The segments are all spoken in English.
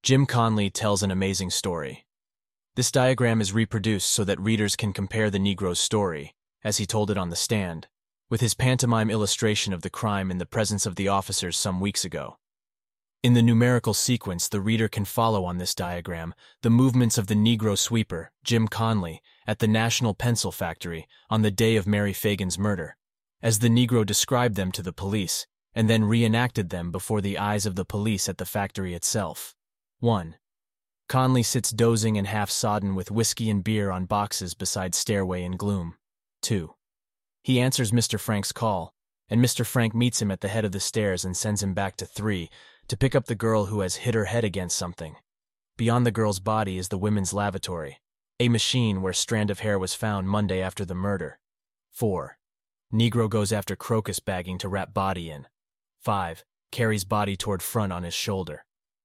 Jim Conley tells an amazing story. This diagram is reproduced so that readers can compare the Negro's story, as he told it on the stand, with his pantomime illustration of the crime in the presence of the officers some weeks ago. In the numerical sequence, the reader can follow on this diagram the movements of the Negro sweeper, Jim Conley, at the National Pencil Factory on the day of Mary Fagan's murder, as the Negro described them to the police, and then reenacted them before the eyes of the police at the factory itself. 1. Conley sits dozing and half-sodden with whiskey and beer on boxes beside stairway in gloom. 2. He answers Mr. Frank's call, and Mr. Frank meets him at the head of the stairs and sends him back to 3 to pick up the girl who has hit her head against something. Beyond the girl's body is the women's lavatory, a machine where strand of hair was found Monday after the murder. 4. Negro goes after crocus bagging to wrap body in. 5. Carries body toward front on his shoulder.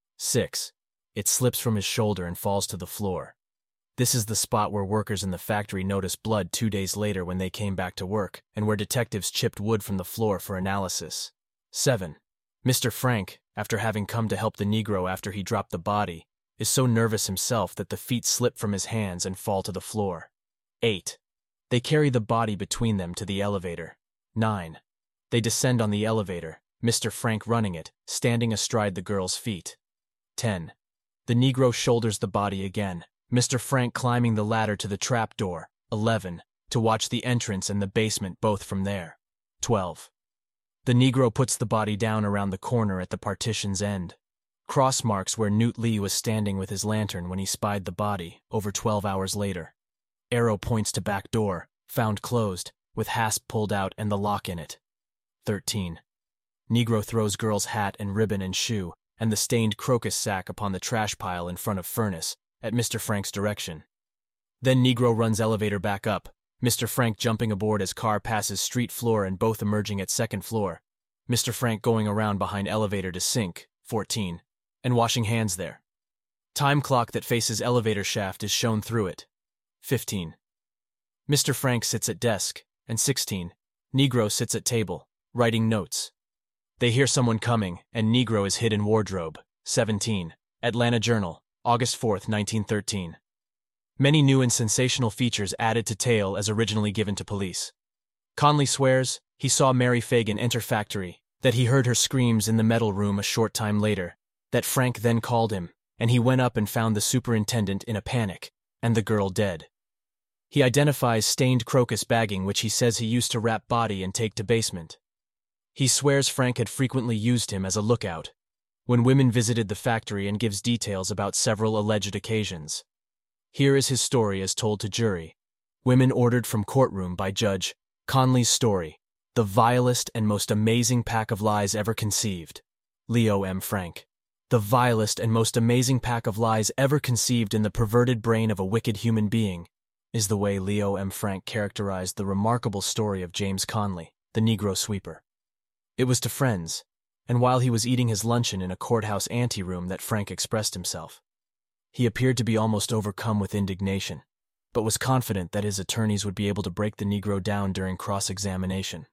6. It slips from his shoulder and falls to the floor. This is the spot where workers in the factory noticed blood 2 days later when they came back to work, and where detectives chipped wood from the floor for analysis. 7. Mr. Frank, after having come to help the Negro after he dropped the body, is so nervous himself that the feet slip from his hands and fall to the floor. 8. They carry the body between them to the elevator. 9. They descend on the elevator, Mr. Frank running it, standing astride the girl's feet. 10. The Negro shoulders the body again, Mr. Frank climbing the ladder to the trap door. 11. To watch the entrance and the basement both from there. 12. The Negro puts the body down around the corner at the partition's end. Cross marks where Newt Lee was standing with his lantern when he spied the body, over 12 hours later. Arrow points to back door, found closed, with hasp pulled out and the lock in it. 13. Negro throws girl's hat and ribbon and shoe, and the stained crocus sack upon the trash pile in front of furnace, at Mr. Frank's direction. Then Negro runs elevator back up, Mr. Frank jumping aboard as car passes street floor and both emerging at second floor. Mr. Frank going around behind elevator to sink, 14, and washing hands there. Time clock that faces elevator shaft is shown through it, 15. Mr. Frank sits at desk, and 16. Negro sits at table, writing notes. They hear someone coming, and Negro is hid in wardrobe, 17. Atlanta Journal, August 4, 1913. Many new and sensational features added to tale as originally given to police. Conley swears he saw Mary Fagan enter factory, that he heard her screams in the metal room a short time later, that Frank then called him, and he went up and found the superintendent in a panic, and the girl dead. He identifies stained crocus bagging which he says he used to wrap body and take to basement. He swears Frank had frequently used him as a lookout when women visited the factory, and gives details about several alleged occasions. Here is his story as told to jury. Women ordered from courtroom by Judge Conley's story, the vilest and most amazing pack of lies ever conceived. Leo M. Frank. The vilest and most amazing pack of lies ever conceived in the perverted brain of a wicked human being, is the way Leo M. Frank characterized the remarkable story of James Conley, the Negro sweeper. It was to friends, and while he was eating his luncheon in a courthouse anteroom, that Frank expressed himself. He appeared to be almost overcome with indignation, but was confident that his attorneys would be able to break the Negro down during cross-examination.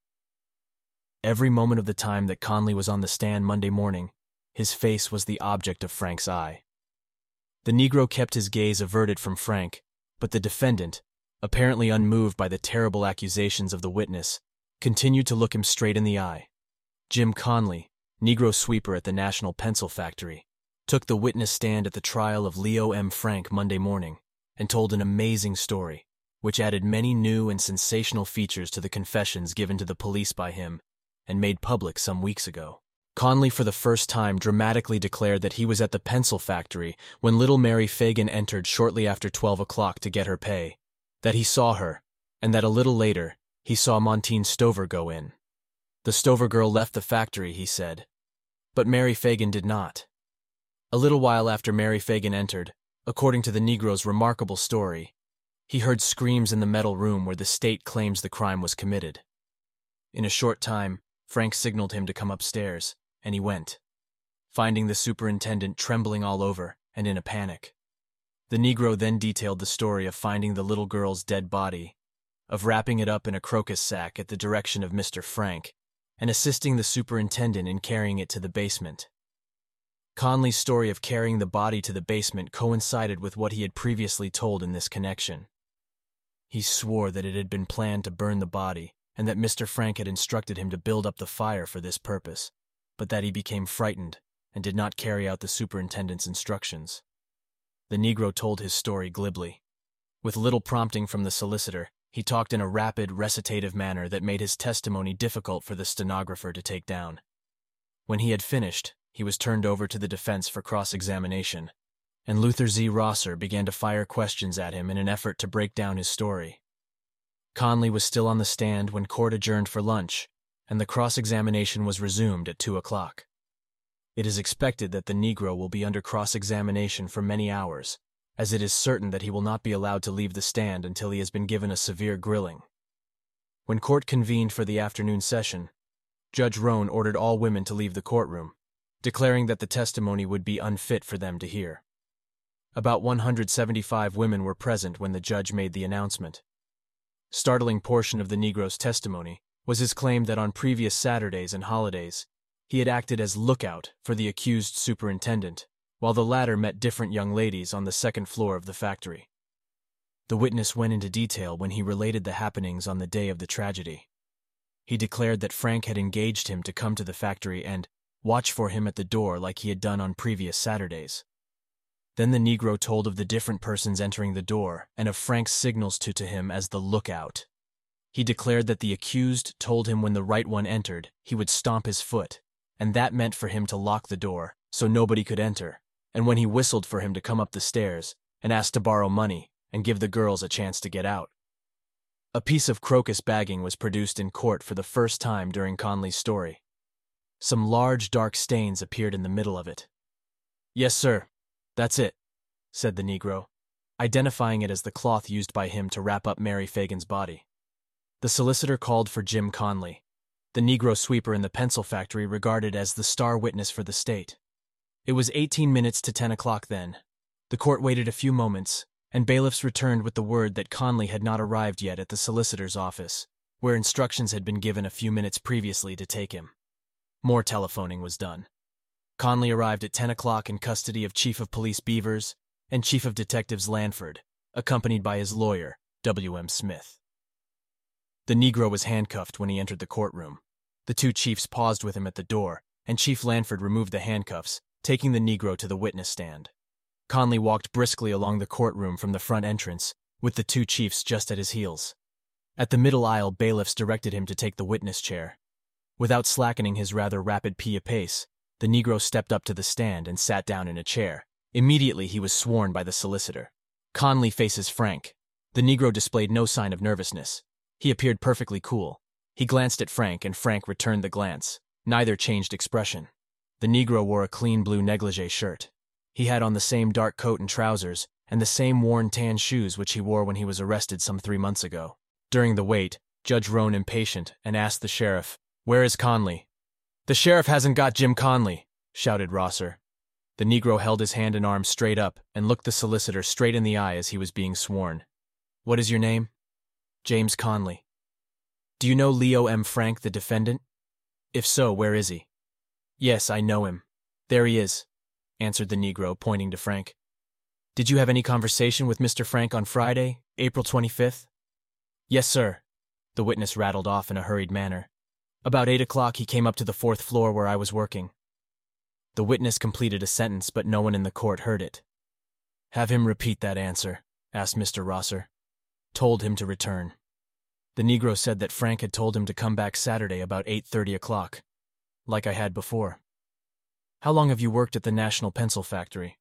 Every moment of the time that Conley was on the stand Monday morning, his face was the object of Frank's eye. The Negro kept his gaze averted from Frank, but the defendant, apparently unmoved by the terrible accusations of the witness, continued to look him straight in the eye. Jim Conley, Negro sweeper at the National Pencil Factory, took the witness stand at the trial of Leo M. Frank Monday morning and told an amazing story, which added many new and sensational features to the confessions given to the police by him and made public some weeks ago. Conley for the first time dramatically declared that he was at the pencil factory when little Mary Fagan entered shortly after 12 o'clock to get her pay, that he saw her, and that a little later he saw Montine Stover go in. The Stover girl left the factory, he said, but Mary Fagan did not. A little while after Mary Fagan entered, according to the Negro's remarkable story, he heard screams in the metal room where the state claims the crime was committed. In a short time, Frank signaled him to come upstairs, and he went, finding the superintendent trembling all over and in a panic. The Negro then detailed the story of finding the little girl's dead body, of wrapping it up in a crocus sack at the direction of Mr. Frank, and assisting the superintendent in carrying it to the basement. Conley's story of carrying the body to the basement coincided with what he had previously told in this connection. He swore that it had been planned to burn the body and that Mr. Frank had instructed him to build up the fire for this purpose, but that he became frightened and did not carry out the superintendent's instructions. The Negro told his story glibly. With little prompting from the solicitor, he talked in a rapid, recitative manner that made his testimony difficult for the stenographer to take down. When he had finished, he was turned over to the defense for cross-examination, and Luther Z. Rosser began to fire questions at him in an effort to break down his story. Conley was still on the stand when court adjourned for lunch, and the cross-examination was resumed at 2 o'clock. It is expected that the Negro will be under cross-examination for many hours, as it is certain that he will not be allowed to leave the stand until he has been given a severe grilling. When court convened for the afternoon session, Judge Roan ordered all women to leave the courtroom, declaring that the testimony would be unfit for them to hear. About 175 women were present when the judge made the announcement. Startling portion of the Negro's testimony was his claim that on previous Saturdays and holidays, he had acted as lookout for the accused superintendent, while the latter met different young ladies on the second floor of the factory. The witness went into detail when he related the happenings on the day of the tragedy. He declared that Frank had engaged him to come to the factory and watch for him at the door like he had done on previous Saturdays. Then the Negro told of the different persons entering the door and of Frank's signals to him as the lookout. He declared that the accused told him when the right one entered, he would stomp his foot, and that meant for him to lock the door so nobody could enter, and when he whistled for him to come up the stairs and asked to borrow money and give the girls a chance to get out. A piece of crocus bagging was produced in court for the first time during Conley's story. Some large dark stains appeared in the middle of it. "Yes, sir, that's it," said the Negro, identifying it as the cloth used by him to wrap up Mary Fagan's body. The solicitor called for Jim Conley, the Negro sweeper in the pencil factory regarded as the star witness for the state. It was 18 minutes to 10 o'clock then. The court waited a few moments, and bailiffs returned with the word that Conley had not arrived yet at the solicitor's office, where instructions had been given a few minutes previously to take him. More telephoning was done. Conley arrived at 10 o'clock in custody of Chief of Police Beavers and Chief of Detectives Lanford, accompanied by his lawyer, W.M. Smith. The Negro was handcuffed when he entered the courtroom. The two chiefs paused with him at the door, and Chief Lanford removed the handcuffs, taking the Negro to the witness stand. Conley walked briskly along the courtroom from the front entrance, with the two chiefs just at his heels. At the middle aisle, bailiffs directed him to take the witness chair. Without slackening his rather rapid pace, the Negro stepped up to the stand and sat down in a chair. Immediately he was sworn by the solicitor. Conley faces Frank. The Negro displayed no sign of nervousness. He appeared perfectly cool. He glanced at Frank, and Frank returned the glance. Neither changed expression. The Negro wore a clean blue negligee shirt. He had on the same dark coat and trousers, and the same worn tan shoes which he wore when he was arrested some 3 months ago. During the wait, Judge Roan impatient and asked the sheriff, "Where is Conley?" "The sheriff hasn't got Jim Conley," shouted Rosser. The Negro held his hand and arm straight up and looked the solicitor straight in the eye as he was being sworn. "What is your name?" "James Conley." "Do you know Leo M. Frank, the defendant? If so, where is he?" "Yes, I know him. There he is," answered the Negro, pointing to Frank. "Did you have any conversation with Mr. Frank on Friday, April 25th? "Yes, sir," the witness rattled off in a hurried manner. "About 8 o'clock he came up to the 4th floor where I was working." The witness completed a sentence, but no one in the court heard it. "Have him repeat that answer," asked Mr. Rosser. "Told him to return." The Negro said that Frank had told him to come back Saturday about 8:30 o'clock, like I had before. "How long have you worked at the National Pencil Factory?"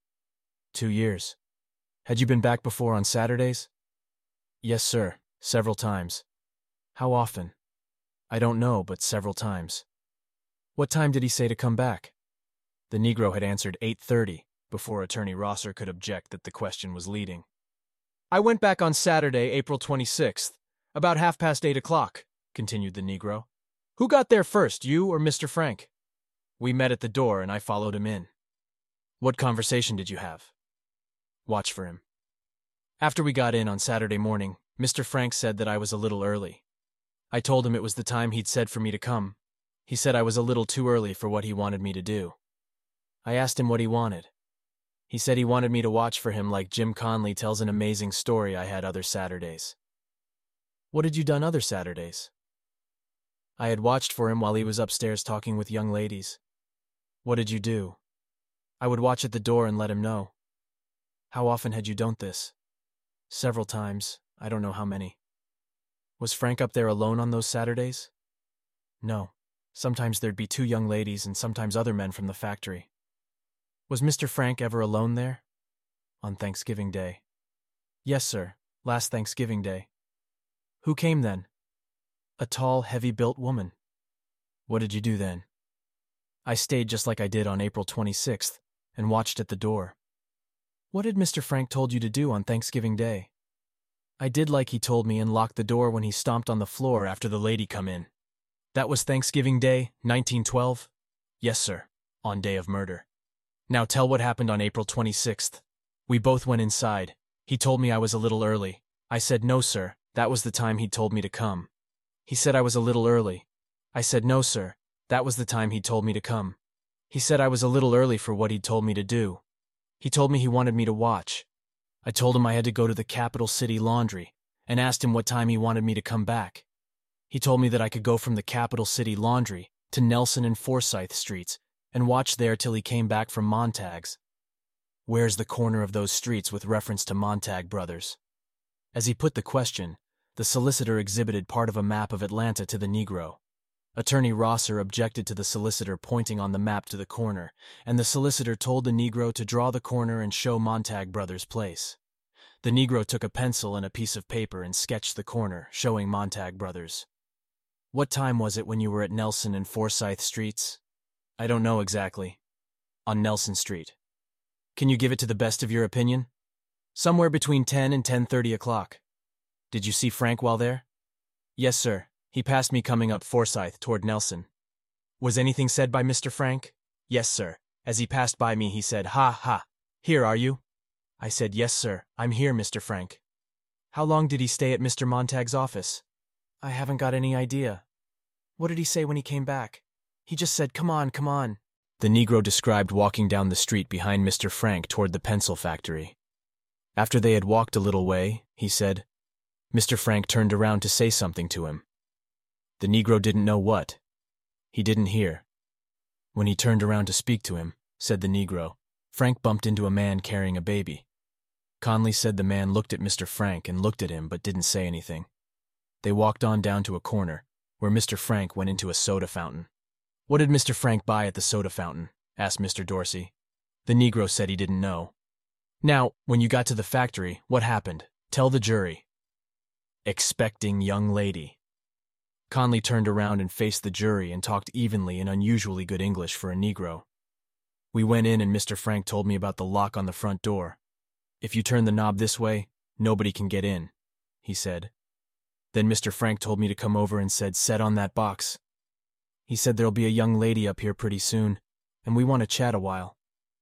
2 years. "Had you been back before on Saturdays?" "Yes, sir, several times." "How often?" "I don't know, but several times." "What time did he say to come back?" The Negro had answered 8:30 before Attorney Rosser could object that the question was leading. "I went back on Saturday, April 26th, about 8:30 o'clock, continued the Negro. "Who got there first, you or Mr. Frank?" "We met at the door and I followed him in." "What conversation did you have?" "Watch for him." "After we got in on Saturday morning, Mr. Frank said that I was a little early. I told him it was the time he'd said for me to come. He said I was a little too early for what he wanted me to do." I asked him what he wanted. He said he wanted me to watch for him like Jim Conley tells an amazing story I had other Saturdays. What had you done other Saturdays? I had watched for him while he was upstairs talking with young ladies. What did you do? I would watch at the door and let him know. How often had you done this? Several times. I don't know how many. Was Frank up there alone on those Saturdays? No. Sometimes there'd be 2 young ladies and sometimes other men from the factory. Was Mr. Frank ever alone there? On Thanksgiving Day. Yes, sir. Last Thanksgiving Day. Who came then? A tall, heavy-built woman. What did you do then? I stayed just like I did on April 26th and watched at the door. What had Mr. Frank told you to do on Thanksgiving Day? I did like he told me and locked the door when he stomped on the floor after the lady come in. That was Thanksgiving Day, 1912? Yes, sir, on day of murder. Now tell what happened on April 26th. We both went inside. He told me I was a little early. I said no, sir, that was the time he'd told me to come. He said I was a little early. I said no, sir, that was the time he'd told me to come. He said I was a little early for what he'd told me to do. He told me he wanted me to watch. I told him I had to go to the Capital City Laundry and asked him what time he wanted me to come back. He told me that I could go from the Capital City Laundry to Nelson and Forsyth Streets and watch there till he came back from Montag's. Where's the corner of those streets with reference to Montag Brothers? As he put the question, the solicitor exhibited part of a map of Atlanta to the Negro. Attorney Rosser objected to the solicitor pointing on the map to the corner, and the solicitor told the Negro to draw the corner and show Montag Brothers' place. The Negro took a pencil and a piece of paper and sketched the corner, showing Montag Brothers. What time was it when you were at Nelson and Forsyth Streets? I don't know exactly. On Nelson Street. Can you give it to the best of your opinion? Somewhere between 10 and 10:30 o'clock. Did you see Frank while there? Yes, sir. He passed me coming up Forsyth toward Nelson. Was anything said by Mr. Frank? Yes, sir. As he passed by me, he said, "Ha, ha. Here are you?" I said, "Yes, sir. I'm here, Mr. Frank." How long did he stay at Mr. Montag's office? I haven't got any idea. What did he say when he came back? He just said, "Come on, come on." The Negro described walking down the street behind Mr. Frank toward the pencil factory. After they had walked a little way, he said, Mr. Frank turned around to say something to him. The Negro didn't know what. He didn't hear. When he turned around to speak to him, said the Negro, Frank bumped into a man carrying a baby. Conley said the man looked at Mr. Frank and looked at him but didn't say anything. They walked on down to a corner, where Mr. Frank went into a soda fountain. What did Mr. Frank buy at the soda fountain? Asked Mr. Dorsey. The Negro said he didn't know. Now, when you got to the factory, what happened? Tell the jury. Expecting young lady. Conley turned around and faced the jury and talked evenly in unusually good English for a Negro. We went in and Mr. Frank told me about the lock on the front door. If you turn the knob this way, nobody can get in, he said. Then Mr. Frank told me to come over and said, set on that box. He said there'll be a young lady up here pretty soon, and we want to chat a while.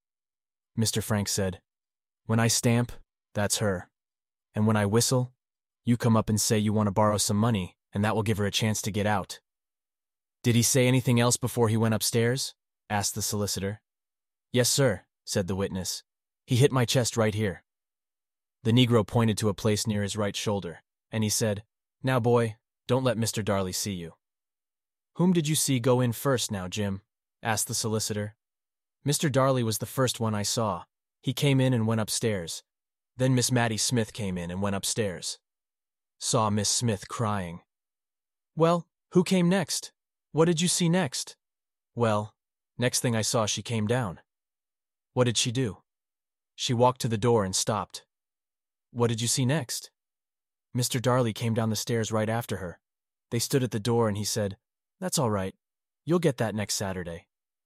Mr. Frank said, when I stamp, that's her. And when I whistle, you come up and say you want to borrow some money, and that will give her a chance to get out. Did he say anything else before he went upstairs? Asked the solicitor. Yes, sir, said the witness. He hit my chest right here. The Negro pointed to a place near his right shoulder, and he said, now, boy, don't let Mr. Darley see you. Whom did you see go in first now, Jim? Asked the solicitor. Mr. Darley was the first one I saw. He came in and went upstairs. Then Miss Mattie Smith came in and went upstairs. Saw Miss Smith crying. Well, who came next? What did you see next? Well, next thing I saw she came down. What did she do? She walked to the door and stopped. What did you see next? Mr. Darley came down the stairs right after her. They stood at the door and he said, that's all right. You'll get that next Saturday.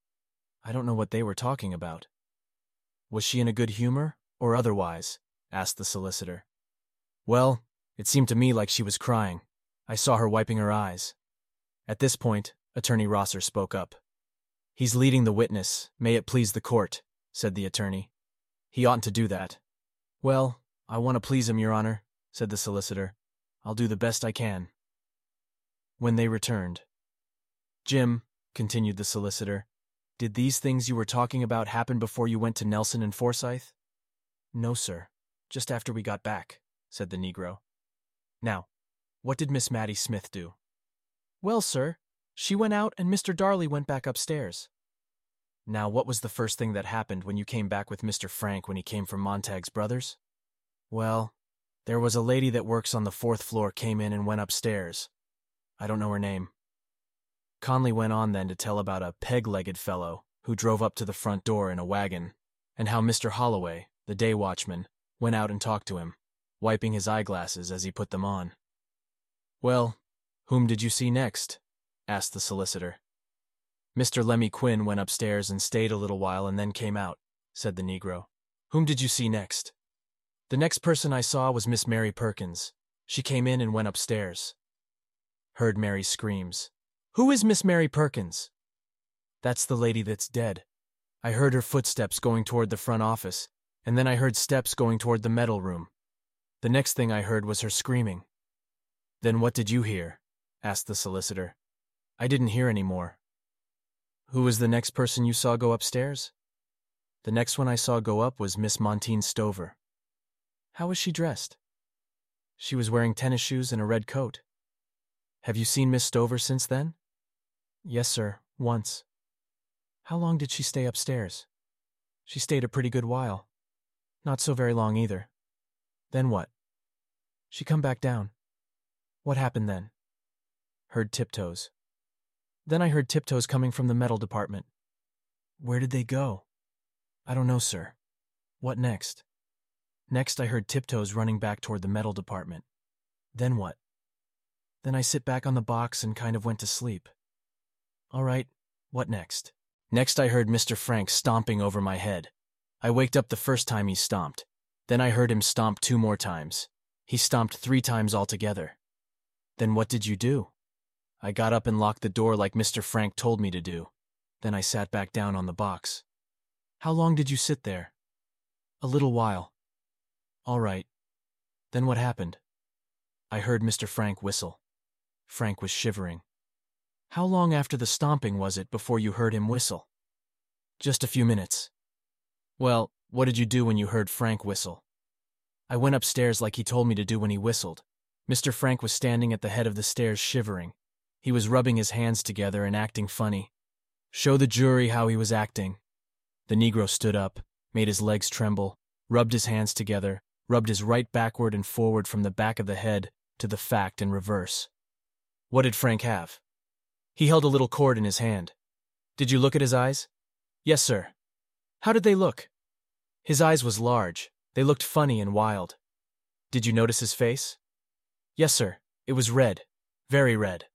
I don't know what they were talking about. Was she in a good humor or otherwise? Asked the solicitor. Well, it seemed to me like she was crying. I saw her wiping her eyes. At this point, Attorney Rosser spoke up. He's leading the witness, may it please the court, said the attorney. He oughtn't to do that. Well, I want to please him, Your Honor, said the solicitor. I'll do the best I can. When they returned. Jim, continued the solicitor, Did these things you were talking about happen before you went to Nelson and Forsyth? No, sir. Just after we got back, said the Negro. Now, what did Miss Mattie Smith do? Well, sir, she went out and Mr. Darley went back upstairs. Now, what was the first thing that happened when you came back with Mr. Frank when he came from Montag's Brothers? Well, there was a lady that works on the 4th floor came in and went upstairs. I don't know her name. Conley went on then to tell about a peg-legged fellow who drove up to the front door in a wagon, and how Mr. Holloway, the day watchman, went out and talked to him, wiping his eyeglasses as he put them on. Well, whom did you see next? Asked the solicitor. Mr. Lemmy Quinn went upstairs and stayed a little while and then came out, said the Negro. Whom did you see next? The next person I saw was Miss Mary Perkins. She came in and went upstairs. Heard Mary's screams. Who is Miss Mary Perkins? That's the lady that's dead. I heard her footsteps going toward the front office, and then I heard steps going toward the metal room. The next thing I heard was her screaming. Then what did you hear? Asked the solicitor. I didn't hear any more. Who was the next person you saw go upstairs? The next one I saw go up was Miss Montine Stover. How was she dressed? She was wearing tennis shoes and a red coat. Have you seen Miss Stover since then? Yes, sir, once. How long did she stay upstairs? She stayed a pretty good while. Not so very long either. Then what? She come back down. What happened then? Heard tiptoes. Then I heard tiptoes coming from the metal department. Where did they go? I don't know, sir. What next? Next I heard tiptoes running back toward the metal department. Then what? Then I sit back on the box and kind of went to sleep. All right, what next? Next I heard Mr. Frank stomping over my head. I waked up the first time he stomped. Then I heard him stomp 2 more times. He stomped 3 times altogether. Then what did you do? I got up and locked the door like Mr. Frank told me to do. Then I sat back down on the box. How long did you sit there? A little while. All right. Then what happened? I heard Mr. Frank whistle. Frank was shivering. How long after the stomping was it before you heard him whistle? Just a few minutes. Well, what did you do when you heard Frank whistle? I went upstairs like he told me to do when he whistled. Mr. Frank was standing at the head of the stairs shivering. He was rubbing his hands together and acting funny. Show the jury how he was acting. The Negro stood up, made his legs tremble, rubbed his hands together, rubbed his right backward and forward from the back of the head to the fact in reverse. What did Frank have? He held a little cord in his hand. Did you look at his eyes? Yes, sir. How did they look? His eyes was large. They looked funny and wild. Did you notice his face? Yes, sir. It was red. Very red.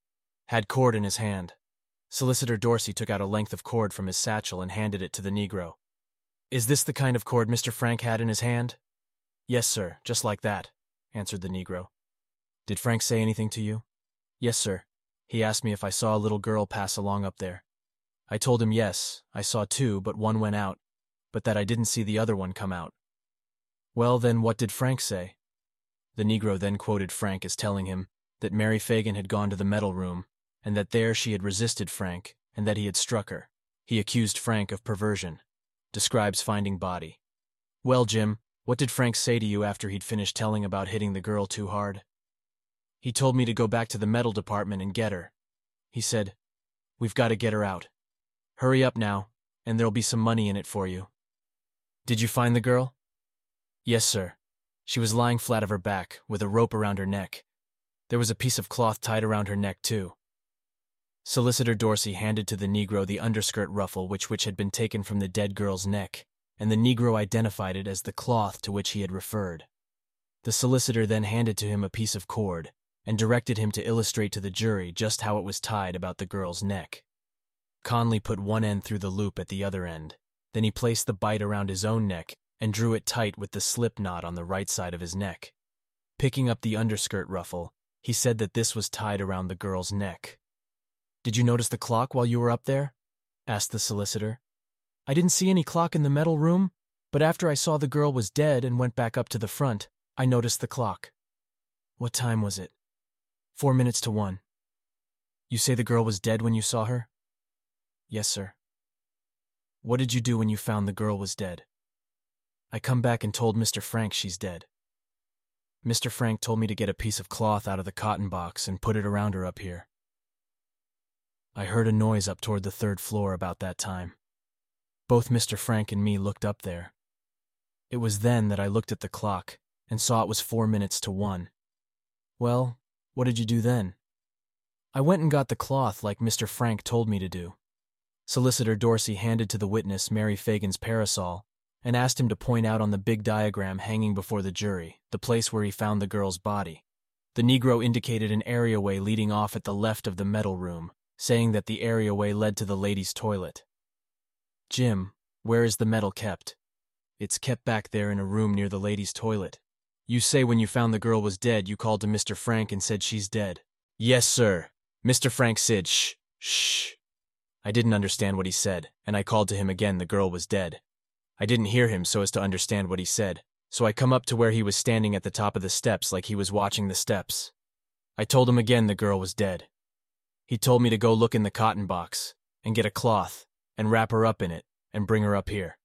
Had cord in his hand. Solicitor Dorsey took out a length of cord from his satchel and handed it to the Negro. Is this the kind of cord Mr. Frank had in his hand? Yes, sir, just like that, answered the Negro. Did Frank say anything to you? Yes, sir. He asked me if I saw a little girl pass along up there. I told him yes, I saw 2, but one went out, but that I didn't see the other one come out. Well, then what did Frank say? The Negro then quoted Frank as telling him that Mary Fagan had gone to the metal room, and that there she had resisted Frank, and that he had struck her. He accused Frank of perversion. Describes finding body. Well, Jim, what did Frank say to you after he'd finished telling about hitting the girl too hard? He told me to go back to the metal department and get her. He said, "We've got to get her out. Hurry up now, and there'll be some money in it for you." Did you find the girl? Yes, sir. She was lying flat of her back, with a rope around her neck. There was a piece of cloth tied around her neck, too. Solicitor Dorsey handed to the Negro the underskirt ruffle which had been taken from the dead girl's neck, and the Negro identified it as the cloth to which he had referred. The solicitor then handed to him a piece of cord, and directed him to illustrate to the jury just how it was tied about the girl's neck. Conley put one end through the loop at the other end. Then he placed the bight around his own neck and drew it tight with the slip knot on the right side of his neck. Picking up the underskirt ruffle, he said that this was tied around the girl's neck. Did you notice the clock while you were up there? Asked the solicitor. I didn't see any clock in the metal room, but after I saw the girl was dead and went back up to the front, I noticed the clock. What time was it? 4 minutes to 1. You say the girl was dead when you saw her? Yes, sir. What did you do when you found the girl was dead? I come back and told Mr. Frank she's dead. Mr. Frank told me to get a piece of cloth out of the cotton box and put it around her up here. I heard a noise up toward the 3rd floor about that time. Both Mr. Frank and me looked up there. It was then that I looked at the clock and saw it was 4 minutes to 1. Well, what did you do then? I went and got the cloth like Mr. Frank told me to do. Solicitor Dorsey handed to the witness Mary Fagan's parasol and asked him to point out on the big diagram hanging before the jury the place where he found the girl's body. The Negro indicated an areaway leading off at the left of the metal room, saying that the areaway led to the ladies' toilet. Jim, where is the metal kept? It's kept back there in a room near the ladies' toilet. You say when you found the girl was dead, you called to Mr. Frank and said she's dead. Yes, sir. Mr. Frank said, shh, shh. I didn't understand what he said, and I called to him again the girl was dead. I didn't hear him so as to understand what he said, so I come up to where he was standing at the top of the steps like he was watching the steps. I told him again the girl was dead. He told me to go look in the cotton box and get a cloth and wrap her up in it and bring her up here.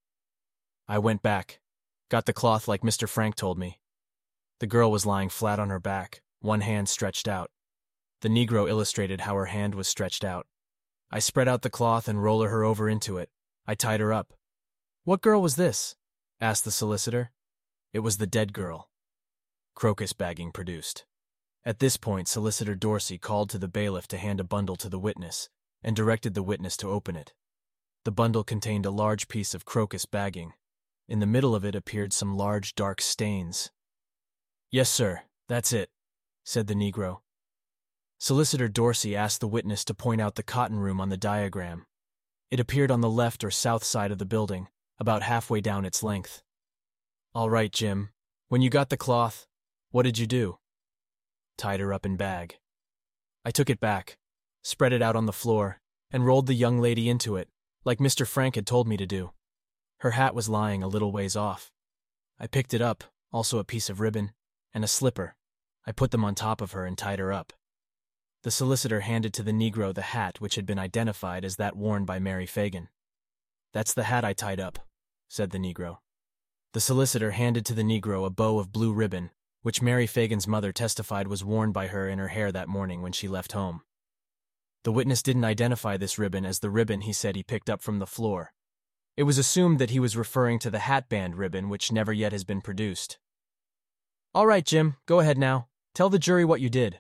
I went back, got the cloth like Mr. Frank told me. The girl was lying flat on her back, one hand stretched out. The Negro illustrated how her hand was stretched out. I spread out the cloth and rolled her over into it. I tied her up. What girl was this? Asked the solicitor. It was the dead girl. Crocus bagging produced. At this point, Solicitor Dorsey called to the bailiff to hand a bundle to the witness and directed the witness to open it. The bundle contained a large piece of crocus bagging. In the middle of it appeared some large dark stains. Yes, sir, that's it, said the Negro. Solicitor Dorsey asked the witness to point out the cotton room on the diagram. It appeared on the left or south side of the building, about halfway down its length. All right, Jim. When you got the cloth, what did you do? Tied her up in bag. I took it back, spread it out on the floor, and rolled the young lady into it, like Mr. Frank had told me to do. Her hat was lying a little ways off. I picked it up, also a piece of ribbon, and a slipper. I put them on top of her and tied her up. The solicitor handed to the Negro the hat which had been identified as that worn by Mary Fagan. That's the hat I tied up, said the Negro. The solicitor handed to the Negro a bow of blue ribbon, which Mary Fagan's mother testified was worn by her in her hair that morning when she left home. The witness didn't identify this ribbon as the ribbon he said he picked up from the floor. It was assumed that he was referring to the hatband ribbon which never yet has been produced. All right, Jim, go ahead now. Tell the jury what you did.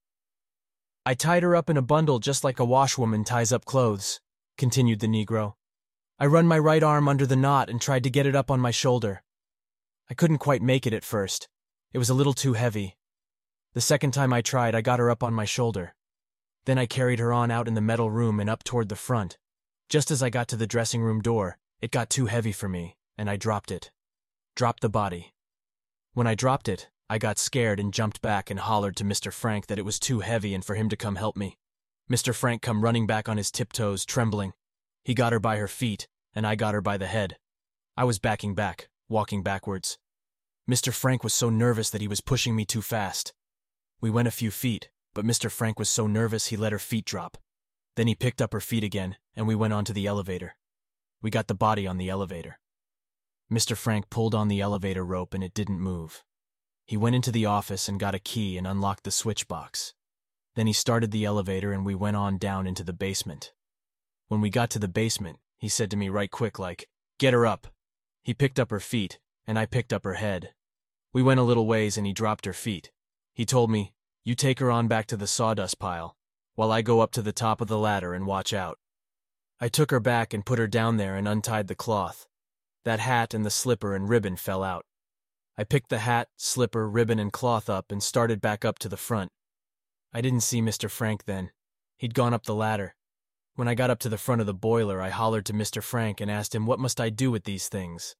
I tied her up in a bundle just like a washwoman ties up clothes, continued the Negro. I run my right arm under the knot and tried to get it up on my shoulder. I couldn't quite make it at first. It was a little too heavy. The second time I tried, I got her up on my shoulder. Then I carried her on out in the metal room and up toward the front. Just as I got to the dressing room door, it got too heavy for me, and I dropped it. Dropped the body. When I dropped it, I got scared and jumped back and hollered to Mr. Frank that it was too heavy and for him to come help me. Mr. Frank come running back on his tiptoes, trembling. He got her by her feet, and I got her by the head. I was backing back, walking backwards. Mr. Frank was so nervous that he was pushing me too fast. We went a few feet, but Mr. Frank was so nervous he let her feet drop. Then he picked up her feet again, and we went on to the elevator. We got the body on the elevator. Mr. Frank pulled on the elevator rope and it didn't move. He went into the office and got a key and unlocked the switch box. Then he started the elevator and we went on down into the basement. When we got to the basement, he said to me right quick like, "Get her up." He picked up her feet, and I picked up her head. We went a little ways and he dropped her feet. He told me, "You take her on back to the sawdust pile, while I go up to the top of the ladder and watch out." I took her back and put her down there and untied the cloth. That hat and the slipper and ribbon fell out. I picked the hat, slipper, ribbon, and cloth up and started back up to the front. I didn't see Mr. Frank then. He'd gone up the ladder. When I got up to the front of the boiler, I hollered to Mr. Frank and asked him what must I do with these things.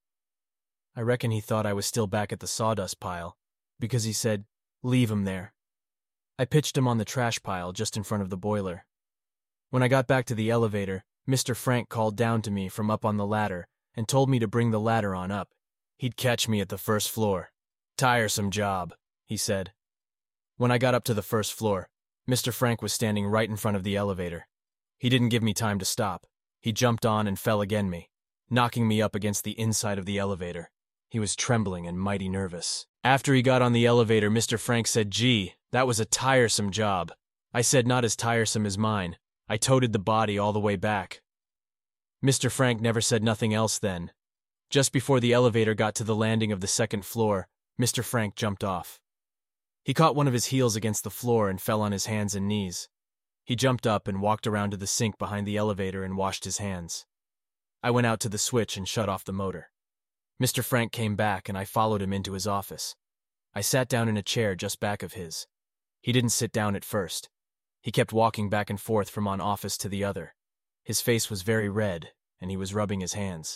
I reckon he thought I was still back at the sawdust pile, because he said, "Leave 'em there." I pitched him on the trash pile just in front of the boiler. When I got back to the elevator, Mr. Frank called down to me from up on the ladder and told me to bring the ladder on up. He'd catch me at the first floor. "Tiresome job," he said. When I got up to the first floor, Mr. Frank was standing right in front of the elevator. He didn't give me time to stop. He jumped on and fell against me, knocking me up against the inside of the elevator. He was trembling and mighty nervous. After he got on the elevator, Mr. Frank said, "Gee, that was a tiresome job." I said, "Not as tiresome as mine. I toted the body all the way back." Mr. Frank never said nothing else then. Just before the elevator got to the landing of the second floor, Mr. Frank jumped off. He caught one of his heels against the floor and fell on his hands and knees. He jumped up and walked around to the sink behind the elevator and washed his hands. I went out to the switch and shut off the motor. Mr. Frank came back and I followed him into his office. I sat down in a chair just back of his. He didn't sit down at first. He kept walking back and forth from one office to the other. His face was very red, and he was rubbing his hands.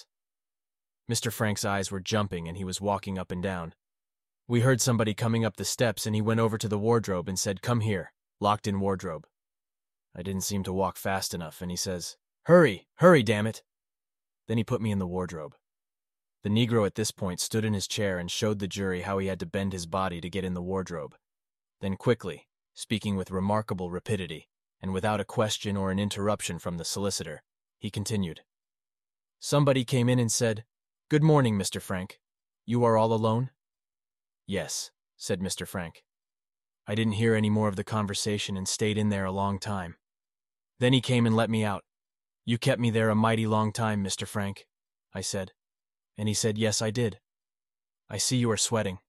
Mr. Frank's eyes were jumping, and he was walking up and down. We heard somebody coming up the steps, and he went over to the wardrobe and said, "Come here," locked in wardrobe. I didn't seem to walk fast enough, and he says, "Hurry, hurry, damn it." Then he put me in the wardrobe. The Negro at this point stood in his chair and showed the jury how he had to bend his body to get in the wardrobe. Then quickly, speaking with remarkable rapidity, and without a question or an interruption from the solicitor, he continued. "Somebody came in and said, 'Good morning, Mr. Frank. You are all alone?' 'Yes,' said Mr. Frank. I didn't hear any more of the conversation and stayed in there a long time. Then he came and let me out. 'You kept me there a mighty long time, Mr. Frank,' I said. And he said, 'Yes, I did. I see you are sweating.'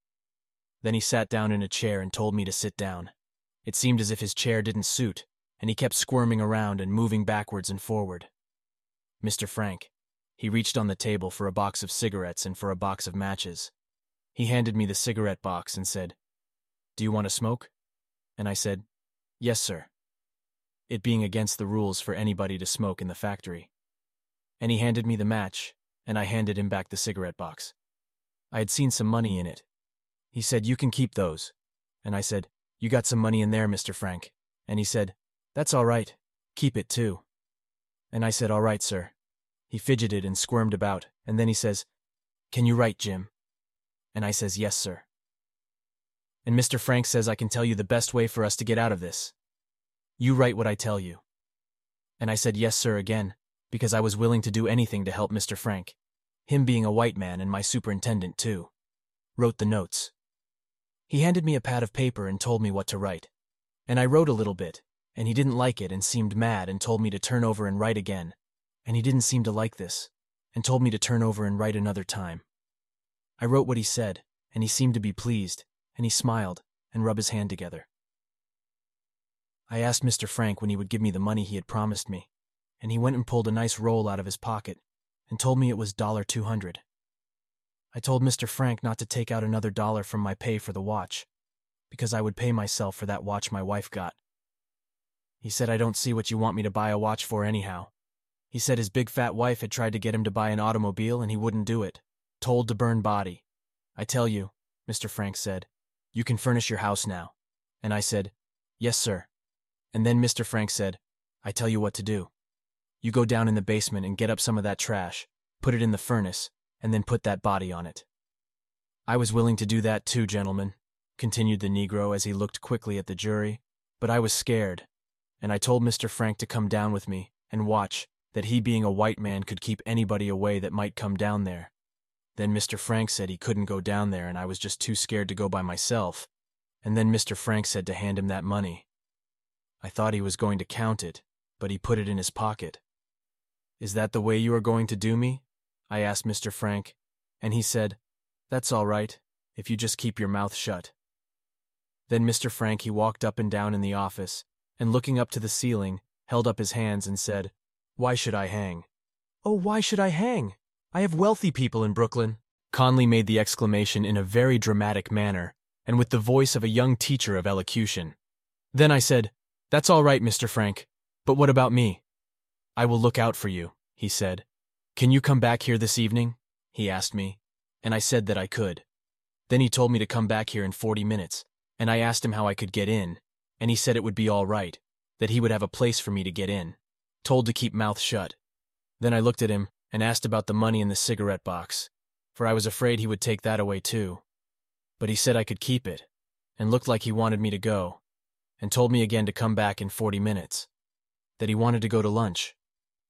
Then he sat down in a chair and told me to sit down. It seemed as if his chair didn't suit, and he kept squirming around and moving backwards and forward. Mr. Frank, he reached on the table for a box of cigarettes and for a box of matches. He handed me the cigarette box and said, 'Do you want to smoke?' And I said, 'Yes, sir,' it being against the rules for anybody to smoke in the factory. And he handed me the match, and I handed him back the cigarette box. I had seen some money in it. He said, 'You can keep those.' And I said, 'You got some money in there, Mr. Frank.' And he said, 'That's all right. Keep it too.' And I said, 'All right, sir.' He fidgeted and squirmed about, and then he says, 'Can you write, Jim?' And I says, 'Yes, sir.' And Mr. Frank says, 'I can tell you the best way for us to get out of this. You write what I tell you.' And I said, 'Yes, sir,' again, because I was willing to do anything to help Mr. Frank, him being a white man and my superintendent too. Wrote the notes. He handed me a pad of paper and told me what to write. And I wrote a little bit, and he didn't like it and seemed mad and told me to turn over and write again. And he didn't seem to like this, and told me to turn over and write another time. I wrote what he said, and he seemed to be pleased, and he smiled and rubbed his hand together. I asked Mr. Frank when he would give me the money he had promised me, and he went and pulled a nice roll out of his pocket and told me it was $200. I told Mr. Frank not to take out another $1 from my pay for the watch, because I would pay myself for that watch my wife got. He said, "I don't see what you want me to buy a watch for anyhow." He said his big fat wife had tried to get him to buy an automobile and he wouldn't do it. Told to burn body. "I tell you," Mr. Frank said, "you can furnish your house now." And I said, "Yes, sir." And then Mr. Frank said, "I tell you what to do. You go down in the basement and get up some of that trash, put it in the furnace, and then put that body on it." I was willing to do that too, gentlemen, continued the Negro as he looked quickly at the jury, but I was scared, and I told Mr. Frank to come down with me and watch that he being a white man could keep anybody away that might come down there. Then Mr. Frank said he couldn't go down there and I was just too scared to go by myself, and then Mr. Frank said to hand him that money. I thought he was going to count it, but he put it in his pocket. "Is that the way you are going to do me?" I asked Mr. Frank, and he said, "That's all right, if you just keep your mouth shut." Then Mr. Frank he walked up and down in the office, and looking up to the ceiling, held up his hands and said, "Why should I hang? Oh, why should I hang? I have wealthy people in Brooklyn." Conley made the exclamation in a very dramatic manner, and with the voice of a young teacher of elocution. Then I said, "That's all right, Mr. Frank, but what about me?" "I will look out for you," he said. "Can you come back here this evening?" he asked me, and I said that I could. Then he told me to come back here in 40 minutes, and I asked him how I could get in, and he said it would be all right, that he would have a place for me to get in, told to keep mouth shut. Then I looked at him and asked about the money in the cigarette box, for I was afraid he would take that away too. But he said I could keep it, and looked like he wanted me to go, and told me again to come back in 40 minutes, that he wanted to go to lunch.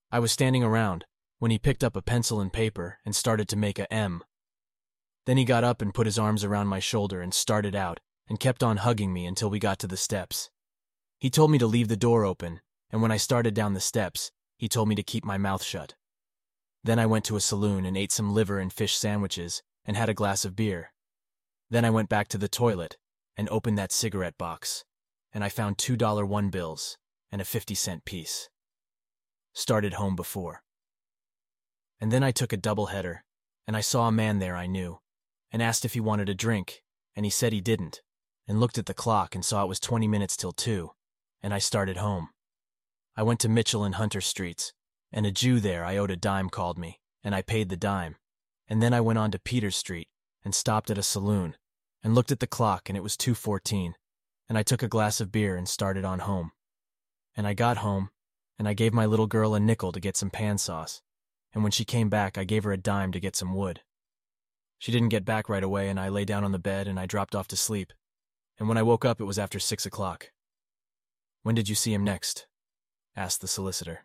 I was standing around when he picked up a pencil and paper and started to make a M. Then he got up and put his arms around my shoulder and started out and kept on hugging me until we got to the steps. He told me to leave the door open, and when I started down the steps, he told me to keep my mouth shut. Then I went to a saloon and ate some liver and fish sandwiches and had a glass of beer. Then I went back to the toilet and opened that cigarette box, and I found $2 1 bills and a 50-cent piece. Started home before. And then I took a doubleheader, and I saw a man there I knew, and asked if he wanted a drink, and he said he didn't, and looked at the clock and saw it was 20 minutes till 2, and I started home. I went to Mitchell and Hunter Streets, and a Jew there I owed a dime called me, and I paid the dime, and then I went on to Peters Street and stopped at a saloon, and looked at the clock and it was 2:14, and I took a glass of beer and started on home. And I got home, and I gave my little girl a nickel to get some pan sauce, and when she came back I gave her a dime to get some wood. She didn't get back right away, and I lay down on the bed and I dropped off to sleep, and when I woke up it was after 6 o'clock. When did you see him next? Asked the solicitor.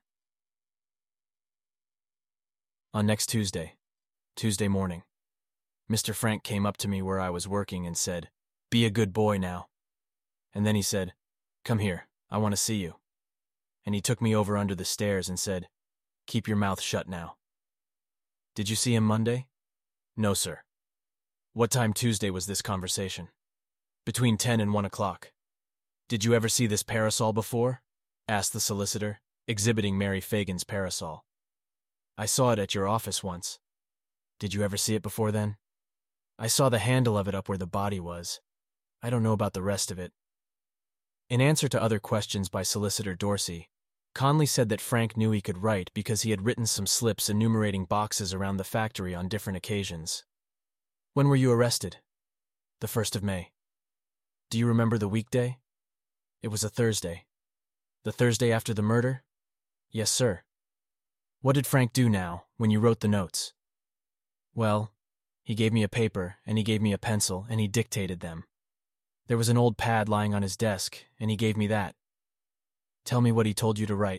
On next Tuesday morning. Mr. Frank came up to me where I was working and said, "Be a good boy now." And then he said, "Come here, I want to see you." And he took me over under the stairs and said, "Keep your mouth shut now." Did you see him Monday? No, sir. What time Tuesday was this conversation? Between 10 and 1 o'clock. Did you ever see this parasol before? Asked the solicitor, exhibiting Mary Fagan's parasol. I saw it at your office once. Did you ever see it before then? I saw the handle of it up where the body was. I don't know about the rest of it. In answer to other questions by Solicitor Dorsey, Conley said that Frank knew he could write because he had written some slips enumerating boxes around the factory on different occasions. When were you arrested? The 1st of May. Do you remember the weekday? It was a Thursday. The Thursday after the murder? Yes, sir. What did Frank do now, when you wrote the notes? Well, he gave me a paper, and he gave me a pencil, and he dictated them. There was an old pad lying on his desk, and he gave me that. Tell me what he told you to write.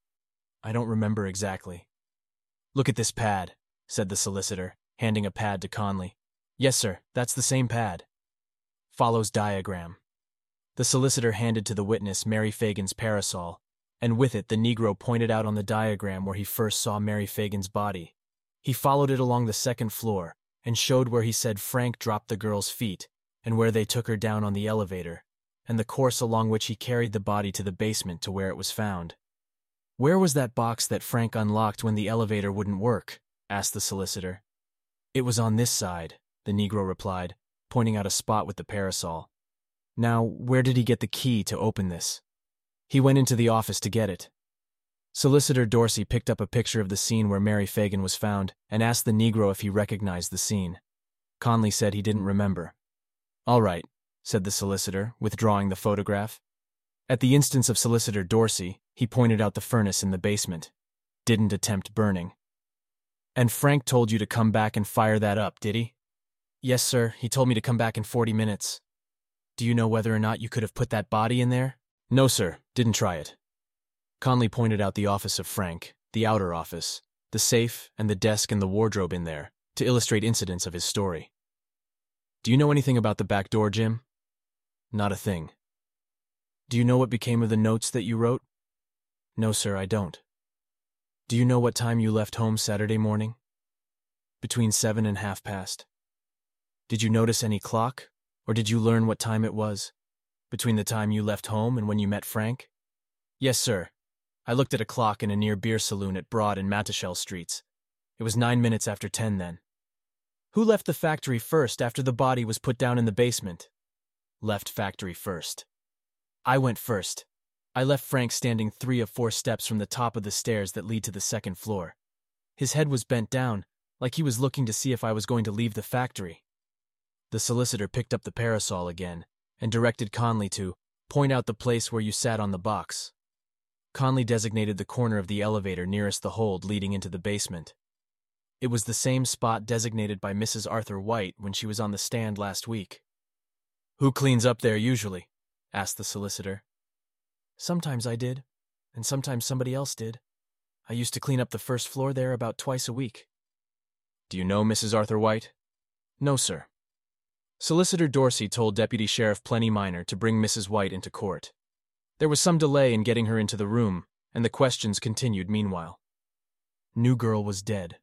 I don't remember exactly. Look at this pad, said the solicitor, handing a pad to Conley. Yes, sir, that's the same pad. Follows diagram. The solicitor handed to the witness Mary Fagan's parasol, and with it the Negro pointed out on the diagram where he first saw Mary Fagan's body. He followed it along the 2nd floor and showed where he said Frank dropped the girl's feet and where they took her down on the elevator, and the course along which he carried the body to the basement to where it was found. Where was that box that Frank unlocked when the elevator wouldn't work? Asked the solicitor. It was on this side, the Negro replied, pointing out a spot with the parasol. Now, where did he get the key to open this? He went into the office to get it. Solicitor Dorsey picked up a picture of the scene where Mary Fagan was found and asked the Negro if he recognized the scene. Conley said he didn't remember. All right, said the solicitor, withdrawing the photograph. At the instance of Solicitor Dorsey, he pointed out the furnace in the basement. Didn't attempt burning. And Frank told you to come back and fire that up, did he? Yes, sir, he told me to come back in 40 minutes. Do you know whether or not you could have put that body in there? No, sir, didn't try it. Conley pointed out the office of Frank, the outer office, the safe, and the desk and the wardrobe in there, to illustrate incidents of his story. Do you know anything about the back door, Jim? Not a thing. Do you know what became of the notes that you wrote? No, sir, I don't. Do you know what time you left home Saturday morning? Between 7 and 1:30. Did you notice any clock, or did you learn what time it was, between the time you left home and when you met Frank? Yes, sir. I looked at a clock in a near beer saloon at Broad and Mantachel Streets. It was 9 minutes after 10 then. Who left the factory first after the body was put down in the basement? Left factory first. I went first. I left Frank standing 3 of 4 steps from the top of the stairs that lead to the 2nd floor. His head was bent down, like he was looking to see if I was going to leave the factory. The solicitor picked up the parasol again and directed Conley to point out the place where you sat on the box. Conley designated the corner of the elevator nearest the hold leading into the basement. It was the same spot designated by Mrs. Arthur White when she was on the stand last week. Who cleans up there usually? Asked the solicitor. Sometimes I did, and sometimes somebody else did. I used to clean up the first floor there about twice a week. Do you know Mrs. Arthur White? No, sir. Solicitor Dorsey told Deputy Sheriff Plenty Minor to bring Mrs. White into court. There was some delay in getting her into the room, and the questions continued meanwhile. New girl was dead.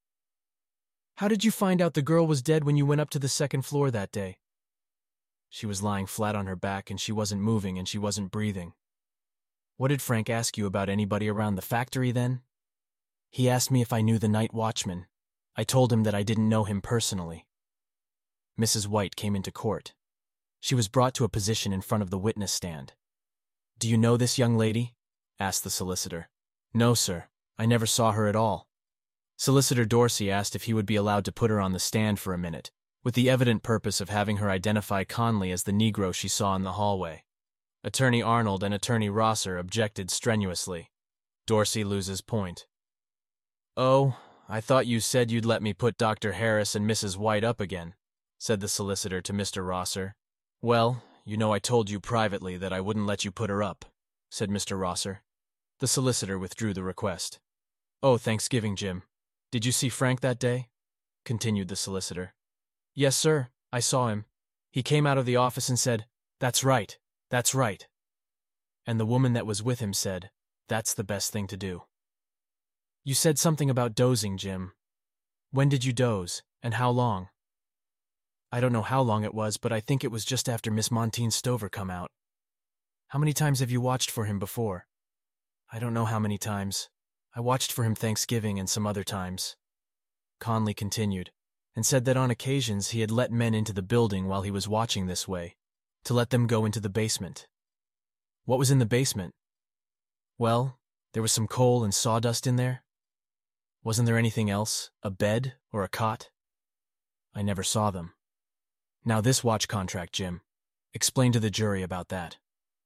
How did you find out the girl was dead when you went up to the second floor that day? She was lying flat on her back and she wasn't moving and she wasn't breathing. What did Frank ask you about anybody around the factory then? He asked me if I knew the night watchman. I told him that I didn't know him personally. Mrs. White came into court. She was brought to a position in front of the witness stand. Do you know this young lady? Asked the solicitor. No, sir. I never saw her at all. Solicitor Dorsey asked if he would be allowed to put her on the stand for a minute, with the evident purpose of having her identify Conley as the Negro she saw in the hallway. Attorney Arnold and Attorney Rosser objected strenuously. Dorsey loses point. Oh, I thought you said you'd let me put Dr. Harris and Mrs. White up again, said the solicitor to Mr. Rosser. Well, you know I told you privately that I wouldn't let you put her up, said Mr. Rosser. The solicitor withdrew the request. Oh, Thanksgiving, Jim. Did you see Frank that day? Continued the solicitor. Yes, sir, I saw him. He came out of the office and said, That's right, that's right. And the woman that was with him said, That's the best thing to do. You said something about dozing, Jim. When did you doze, and how long? I don't know how long it was, but I think it was just after Miss Montine Stover come out. How many times have you watched for him before? I don't know how many times. I watched for him Thanksgiving and some other times. Conley continued, and said that on occasions he had let men into the building while he was watching this way, to let them go into the basement. What was in the basement? Well, there was some coal and sawdust in there. Wasn't there anything else, a bed or a cot? I never saw them. Now this watch contract, Jim. Explain to the jury about that.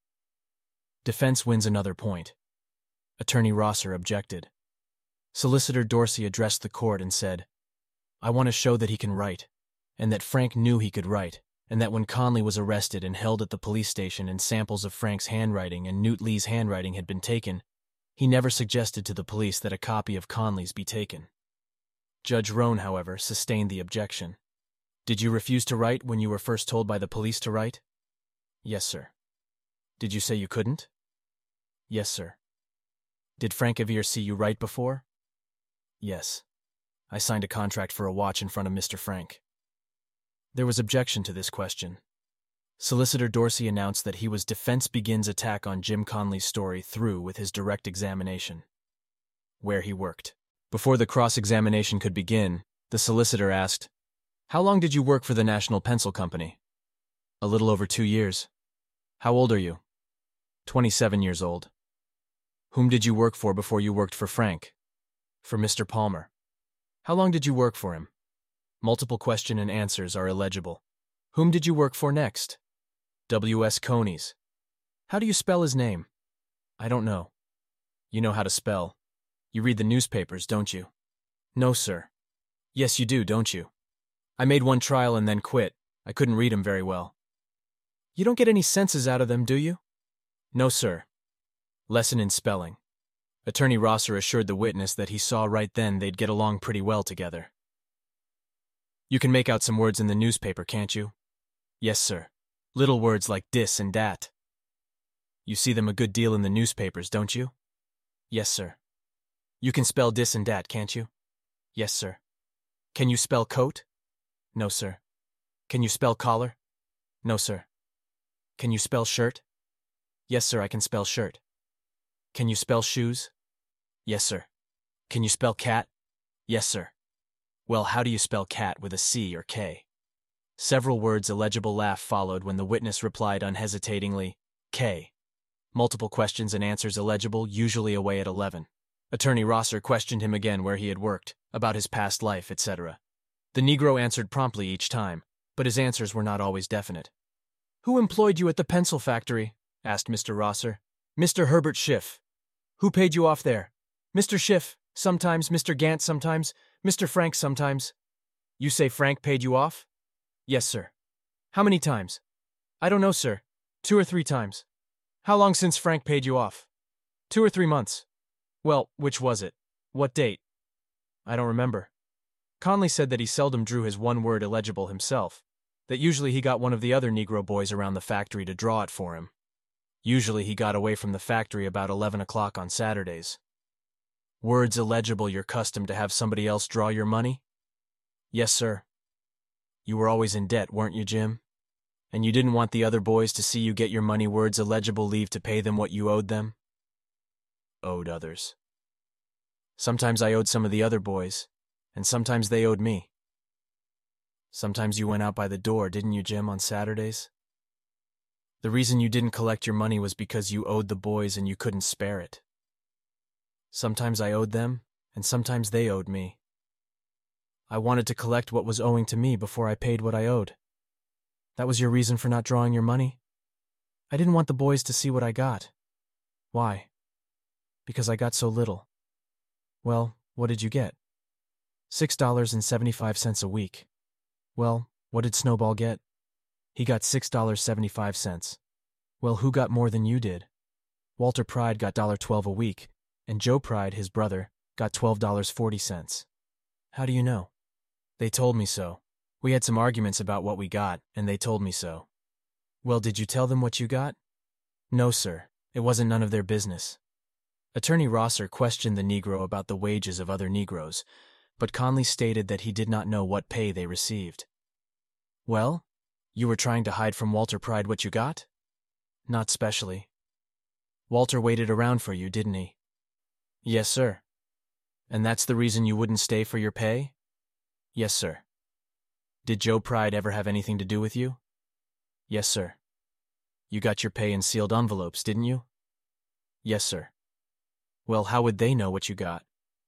Defense wins another point. Attorney Rosser objected. Solicitor Dorsey addressed the court and said, I want to show that he can write, and that Frank knew he could write, and that when Conley was arrested and held at the police station and samples of Frank's handwriting and Newt Lee's handwriting had been taken, he never suggested to the police that a copy of Conley's be taken. Judge Roan, however, sustained the objection. Did you refuse to write when you were first told by the police to write? Yes, sir. Did you say you couldn't? Yes, sir. Did Frank Avere see you write before? Yes. I signed a contract for a watch in front of Mr. Frank. There was objection to this question. Solicitor Dorsey announced that he was defense begins attack on Jim Conley's story through with his direct examination. Where he worked. Before the cross-examination could begin, the solicitor asked, How long did you work for the National Pencil Company? A little over 2 years. How old are you? 27 years old. Whom did you work for before you worked for Frank? For Mr. Palmer. How long did you work for him? Multiple question and answers are illegible. Whom did you work for next? W.S. Coney's. How do you spell his name? I don't know. You know how to spell. You read the newspapers, don't you? No, sir. Yes, you do, don't you? I made one trial and then quit. I couldn't read 'em very well. You don't get any senses out of them, do you? No, sir. Lesson in spelling. Attorney Rosser assured the witness that he saw right then they'd get along pretty well together. You can make out some words in the newspaper, can't you? Yes, sir. Little words like dis and dat. You see them a good deal in the newspapers, don't you? Yes, sir. You can spell dis and dat, can't you? Yes, sir. Can you spell coat? No, sir. Can you spell collar? No, sir. Can you spell shirt? Yes, sir, I can spell shirt. Can you spell shoes? Yes, sir. Can you spell cat? Yes, sir. Well, how do you spell cat with a C or K? Several words illegible laugh followed when the witness replied unhesitatingly, K. Multiple questions and answers illegible, usually away at 11. Attorney Rosser questioned him again where he had worked, about his past life, etc. The Negro answered promptly each time, but his answers were not always definite. Who employed you at the pencil factory? Asked Mr. Rosser. Mr. Herbert Schiff. Who paid you off there? Mr. Schiff, sometimes, Mr. Gant sometimes, Mr. Frank sometimes. You say Frank paid you off? Yes, sir. How many times? I don't know, sir. 2 or 3 times. How long since Frank paid you off? 2 or 3 months. Well, which was it? What date? I don't remember. Conley said that he seldom drew his one-word illegible himself, that usually he got one of the other Negro boys around the factory to draw it for him. Usually he got away from the factory about 11 o'clock on Saturdays. Words illegible, you're accustomed to have somebody else draw your money? Yes, sir. You were always in debt, weren't you, Jim? And you didn't want the other boys to see you get your money words illegible leave to pay them what you owed them? Owed others. Sometimes I owed some of the other boys, and sometimes they owed me. Sometimes you went out by the door, didn't you, Jim, on Saturdays? The reason you didn't collect your money was because you owed the boys and you couldn't spare it. Sometimes I owed them, and sometimes they owed me. I wanted to collect what was owing to me before I paid what I owed. That was your reason for not drawing your money? I didn't want the boys to see what I got. Why? Because I got so little. Well, what did you get? $6.75 a week. Well, what did Snowball get? He got $6.75. Well, who got more than you did? Walter Pride got $1.12 a week, and Joe Pride, his brother, got $12.40. How do you know? They told me so. We had some arguments about what we got, and they told me so. Well, did you tell them what you got? No, sir. It wasn't none of their business. Attorney Rosser questioned the Negro about the wages of other Negroes, but Conley stated that he did not know what pay they received. Well, you were trying to hide from Walter Pride what you got? Not specially. Walter waited around for you, didn't he? Yes, sir. And that's the reason you wouldn't stay for your pay? Yes, sir. Did Joe Pride ever have anything to do with you? Yes, sir. You got your pay in sealed envelopes, didn't you? Yes, sir. Well, how would they know what you got?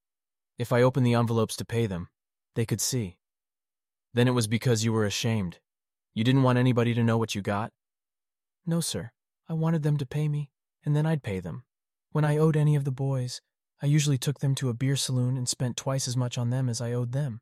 If I opened the envelopes to pay them, they could see. Then it was because you were ashamed. You didn't want anybody to know what you got? No, sir. I wanted them to pay me, and then I'd pay them. When I owed any of the boys, I usually took them to a beer saloon and spent twice as much on them as I owed them.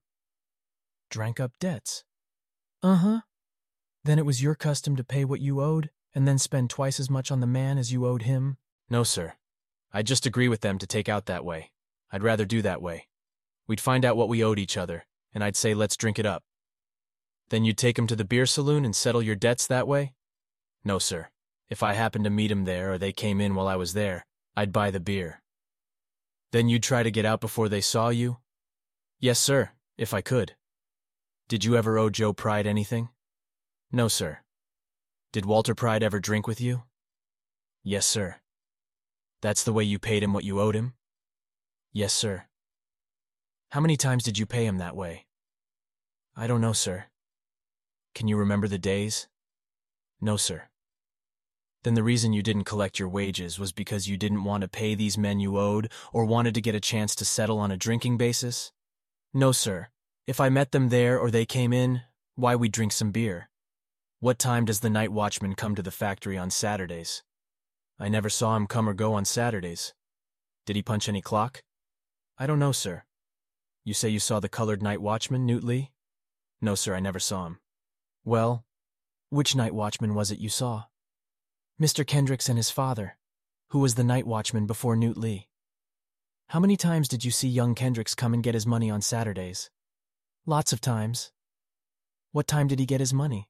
Drank up debts. Uh-huh. Then it was your custom to pay what you owed, and then spend twice as much on the man as you owed him? No, sir. I'd just agree with them to take out that way. I'd rather do that way. We'd find out what we owed each other, and I'd say, let's drink it up. Then you'd take 'em to the beer saloon and settle your debts that way? No, sir. If I happened to meet 'em there or they came in while I was there, I'd buy the beer. Then you'd try to get out before they saw you? Yes, sir, if I could. Did you ever owe Joe Pride anything? No, sir. Did Walter Pride ever drink with you? Yes, sir. That's the way you paid him what you owed him? Yes, sir. How many times did you pay him that way? I don't know, sir. Can you remember the days? No, sir. Then the reason you didn't collect your wages was because you didn't want to pay these men you owed or wanted to get a chance to settle on a drinking basis? No, sir. If I met them there or they came in, why, we'd drink some beer. What time does the night watchman come to the factory on Saturdays? I never saw him come or go on Saturdays. Did he punch any clock? I don't know, sir. You say you saw the colored night watchman, Newt Lee? No, sir, I never saw him. Well, which night watchman was it you saw? Mr. Kendricks and his father, who was the night watchman before Newt Lee. How many times did you see young Kendricks come and get his money on Saturdays? Lots of times. What time did he get his money?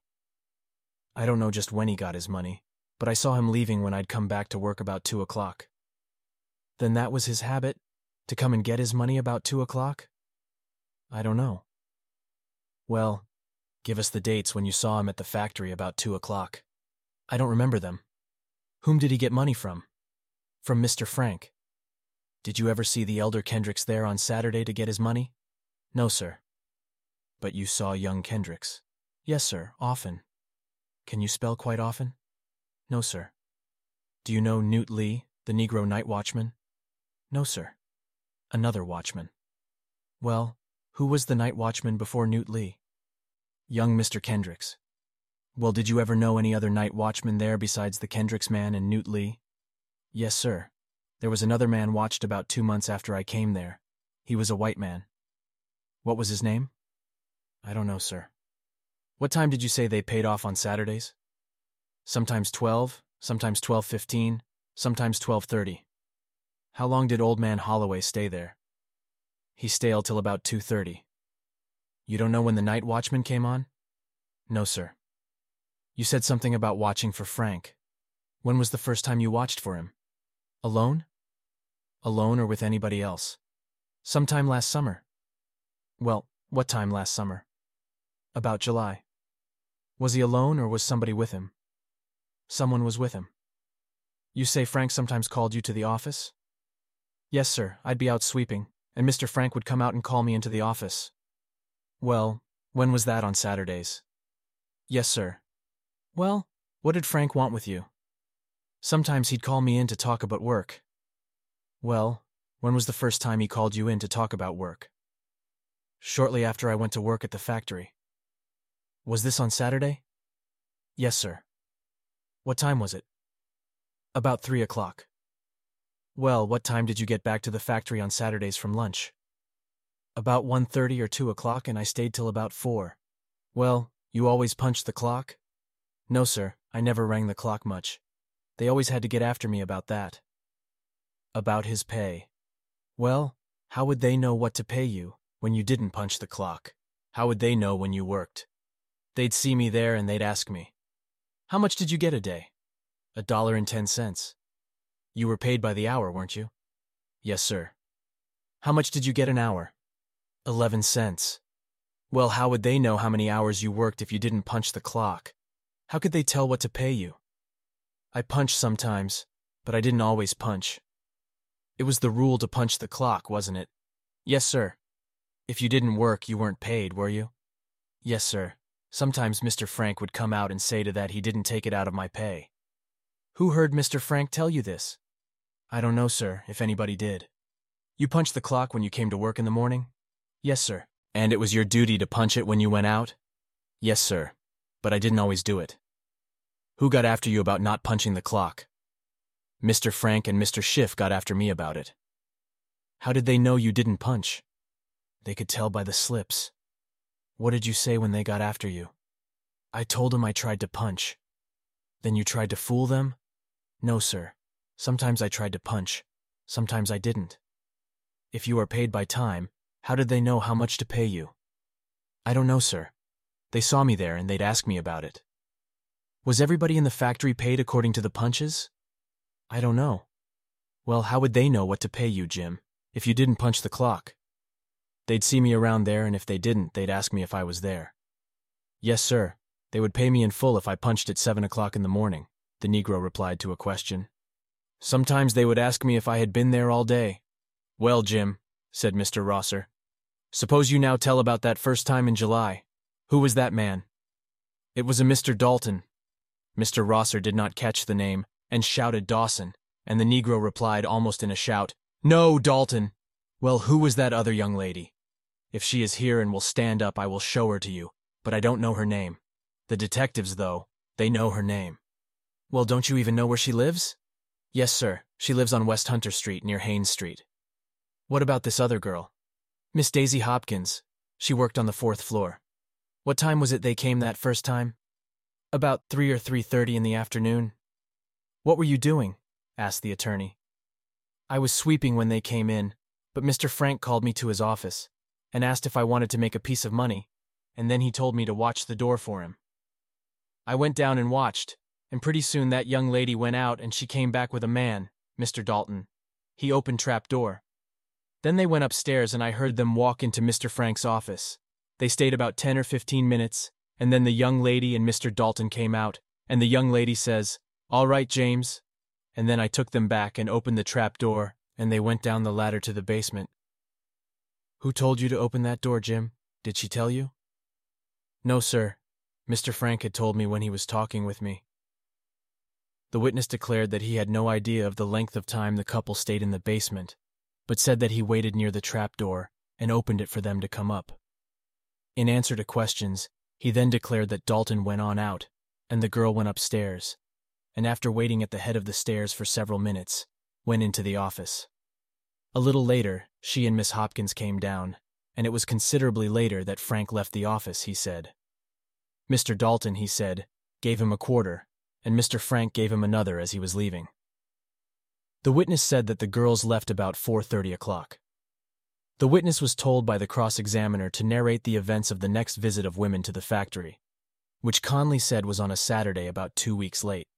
I don't know just when he got his money, but I saw him leaving when I'd come back to work about 2 o'clock. Then that was his habit, to come and get his money about 2 o'clock? I don't know. Well, give us the dates when you saw him at the factory about 2 o'clock. I don't remember them. Whom did he get money from? From Mr. Frank. Did you ever see the elder Kendricks there on Saturday to get his money? No, sir. But you saw young Kendricks? Yes, sir, often. Can you spell quite often? No, sir. Do you know Newt Lee, the Negro night watchman? No, sir. Another watchman. Well, who was the night watchman before Newt Lee? Young Mr. Kendricks. Well, did you ever know any other night watchman there besides the Kendricks man and Newt Lee? Yes, sir. There was another man watched about 2 months after I came there. He was a white man. What was his name? I don't know, sir. What time did you say they paid off on Saturdays? Sometimes 12, sometimes 12:15, sometimes 12:30. How long did Old Man Holloway stay there? He stayed till about 2:30. You don't know when the night watchman came on? No, sir. You said something about watching for Frank. When was the first time you watched for him? Alone? Alone or with anybody else? Sometime last summer. Well, what time last summer? About July. Was he alone or was somebody with him? Someone was with him. You say Frank sometimes called you to the office? Yes, sir, I'd be out sweeping, and Mr. Frank would come out and call me into the office. Well, when was that on Saturdays? Yes, sir. Well, what did Frank want with you? Sometimes he'd call me in to talk about work. Well, when was the first time he called you in to talk about work? Shortly after I went to work at the factory. Was this on Saturday? Yes, sir. What time was it? About 3 o'clock. Well, what time did you get back to the factory on Saturdays from lunch? About 1:30 or 2 o'clock, and I stayed till about 4. Well, you always punched the clock? No, sir, I never rang the clock much. They always had to get after me about that. About his pay. Well, how would they know what to pay you when you didn't punch the clock? How would they know when you worked? They'd see me there and they'd ask me, how much did you get a day? $1.10. You were paid by the hour, weren't you? Yes, sir. How much did you get an hour? 11 cents. Well, how would they know how many hours you worked if you didn't punch the clock? How could they tell what to pay you? I punched sometimes, but I didn't always punch. It was the rule to punch the clock, wasn't it? Yes, sir. If you didn't work, you weren't paid, were you? Yes, sir. Sometimes Mr. Frank would come out and say to that he didn't take it out of my pay. Who heard Mr. Frank tell you this? I don't know, sir, if anybody did. You punched the clock when you came to work in the morning? Yes, sir. And it was your duty to punch it when you went out? Yes, sir. But I didn't always do it. Who got after you about not punching the clock? Mr. Frank and Mr. Schiff got after me about it. How did they know you didn't punch? They could tell by the slips. What did you say when they got after you? I told them I tried to punch. Then you tried to fool them? No, sir. Sometimes I tried to punch. Sometimes I didn't. If you are paid by time, how did they know how much to pay you? I don't know, sir. They saw me there and they'd ask me about it. Was everybody in the factory paid according to the punches? I don't know. Well, how would they know what to pay you, Jim, if you didn't punch the clock? They'd see me around there, and if they didn't, they'd ask me if I was there. Yes, sir. They would pay me in full if I punched at 7 o'clock in the morning, the Negro replied to a question. Sometimes they would ask me if I had been there all day. Well, Jim, said Mr. Rosser, suppose you now tell about that first time in July. Who was that man? It was a Mr. Dalton. Mr. Rosser did not catch the name, and shouted Dawson, and the Negro replied almost in a shout, No, Dalton! Well, who was that other young lady? If she is here and will stand up, I will show her to you, but I don't know her name. The detectives, though, they know her name. Well, don't you even know where she lives? Yes, sir. She lives on West Hunter Street near Haynes Street. What about this other girl? Miss Daisy Hopkins. She worked on the 4th floor. What time was it they came that first time? About 3 or 3:30 in the afternoon. What were you doing? Asked the attorney. I was sweeping when they came in, but Mr. Frank called me to his office and asked if I wanted to make a piece of money, and then he told me to watch the door for him. I went down and watched, and pretty soon that young lady went out and she came back with a man, Mr. Dalton. He opened trap door. Then they went upstairs and I heard them walk into Mr. Frank's office. They stayed about 10 or 15 minutes, and then the young lady and Mr. Dalton came out, and the young lady says, All right, James. And then I took them back and opened the trap door, and they went down the ladder to the basement. Who told you to open that door, Jim? Did she tell you? No, sir. Mr. Frank had told me when he was talking with me. The witness declared that he had no idea of the length of time the couple stayed in the basement, but said that he waited near the trap door and opened it for them to come up. In answer to questions, he then declared that Dalton went on out, and the girl went upstairs, and after waiting at the head of the stairs for several minutes, went into the office. A little later, she and Miss Hopkins came down, and it was considerably later that Frank left the office, he said. Mr. Dalton, he said, gave him a quarter, and Mr. Frank gave him another as he was leaving. The witness said that the girls left about 4:30 o'clock. The witness was told by the cross-examiner to narrate the events of the next visit of women to the factory, which Conley said was on a Saturday about 2 weeks late.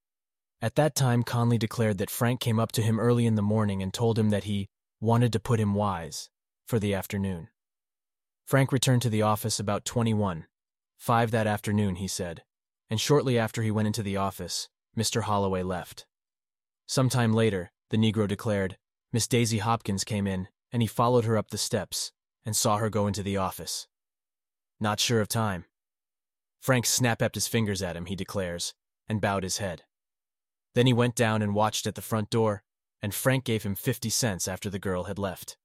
At that time, Conley declared that Frank came up to him early in the morning and told him that he wanted to put him wise for the afternoon. Frank returned to the office about 21:05 that afternoon, he said, and shortly after he went into the office, Mr. Holloway left. Sometime later, the Negro declared, Miss Daisy Hopkins came in, and he followed her up the steps and saw her go into the office. Not sure of time. Frank snapped his fingers at him, he declares, and bowed his head. Then he went down and watched at the front door, and Frank gave him 50 cents after the girl had left.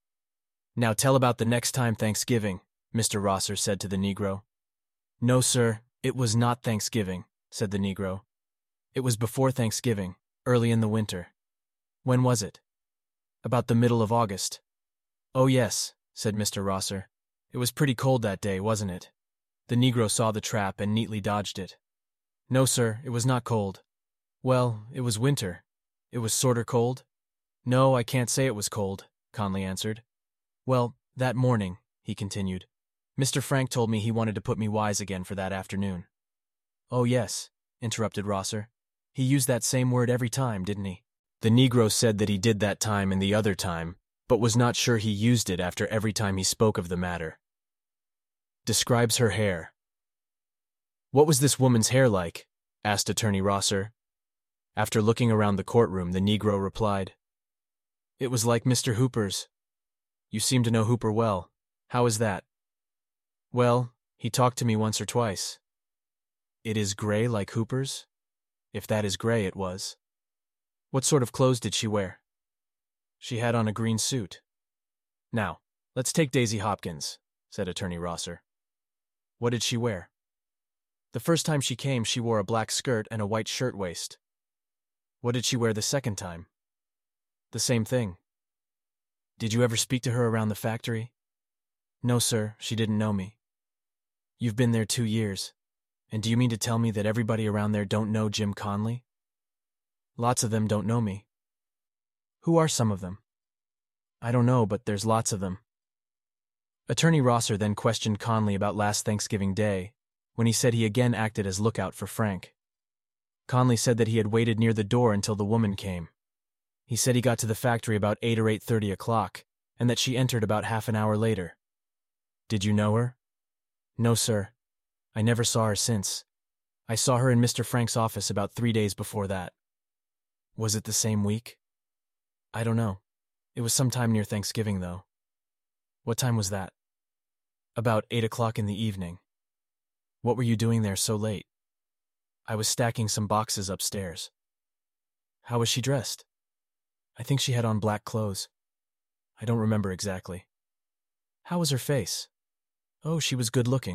Now tell about the next time Thanksgiving, Mr. Rosser said to the Negro. No, sir, it was not Thanksgiving, said the Negro. It was before Thanksgiving, early in the winter. When was it? About the middle of August. Oh, yes, said Mr. Rosser. It was pretty cold that day, wasn't it? The Negro saw the trap and neatly dodged it. No, sir, it was not cold. Well, it was winter. It was sorter cold? No, I can't say it was cold, Conley answered. Well, that morning, he continued, Mr. Frank told me he wanted to put me wise again for that afternoon. Oh, yes, interrupted Rosser. He used that same word every time, didn't he? The Negro said that he did that time and the other time, but was not sure he used it after every time he spoke of the matter. Describes her hair. What was this woman's hair like? Asked Attorney Rosser. After looking around the courtroom, the Negro replied, It was like Mr. Hooper's. You seem to know Hooper well. How is that? Well, he talked to me once or twice. It is gray like Hooper's? If that is gray, it was. What sort of clothes did she wear? She had on a green suit. Now, let's take Daisy Hopkins, said Attorney Rosser. What did she wear? The first time she came, she wore a black skirt and a white shirtwaist. What did she wear the second time? The same thing. Did you ever speak to her around the factory? No, sir, she didn't know me. You've been there 2 years. And do you mean to tell me that everybody around there don't know Jim Conley? Lots of them don't know me. Who are some of them? I don't know, but there's lots of them. Attorney Rosser then questioned Conley about last Thanksgiving Day, when he said he again acted as lookout for Frank. Conley said that he had waited near the door until the woman came. He said he got to the factory about 8 or 8:30 o'clock, and that she entered about half an hour later. Did you know her? No, sir. I never saw her since. I saw her in Mr. Frank's office about 3 days before that. Was it the same week? I don't know. It was sometime near Thanksgiving, though. What time was that? About 8 o'clock in the evening. What were you doing there so late? I was stacking some boxes upstairs. How was she dressed? I think she had on black clothes. I don't remember exactly. How was her face? Oh, she was good-looking.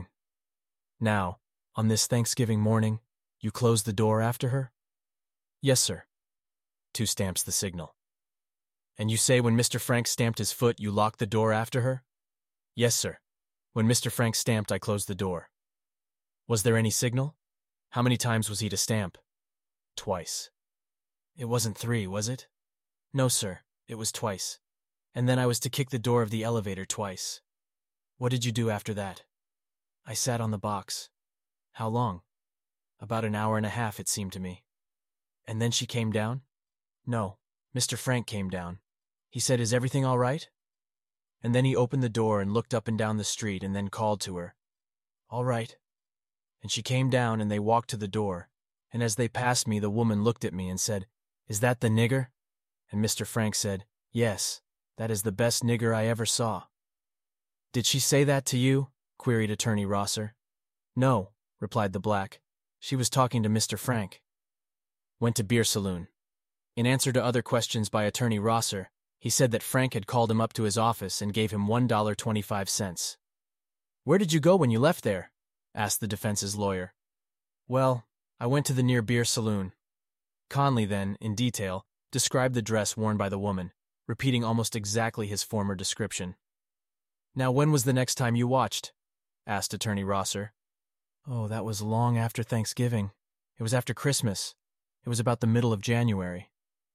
Now, on this Thanksgiving morning, you closed the door after her? Yes, sir. 2 stamps the signal. And you say when Mr. Frank stamped his foot, you locked the door after her? Yes, sir. When Mr. Frank stamped, I closed the door. Was there any signal? How many times was he to stamp? Twice. It wasn't 3, was it? No, sir. It was twice. And then I was to kick the door of the elevator twice. What did you do after that? I sat on the box. How long? About an hour and a half, it seemed to me. And then she came down? No, Mr. Frank came down. He said, "Is everything all right?" And then he opened the door and looked up and down the street and then called to her, "All right." And she came down and they walked to the door. And as they passed me, the woman looked at me and said, "Is that the nigger?" And Mr. Frank said, "Yes, that is the best nigger I ever saw." Did she say that to you? Queried Attorney Rosser. No, replied the black. She was talking to Mr. Frank. Went to beer saloon. In answer to other questions by Attorney Rosser, he said that Frank had called him up to his office and gave him $1.25. Where did you go when you left there? Asked the defense's lawyer. Well, I went to the near beer saloon. Conley then, in detail, described the dress worn by the woman, repeating almost exactly his former description. Now, when was the next time you watched? Asked Attorney Rosser. Oh, that was long after Thanksgiving. It was after Christmas. It was about the middle of January.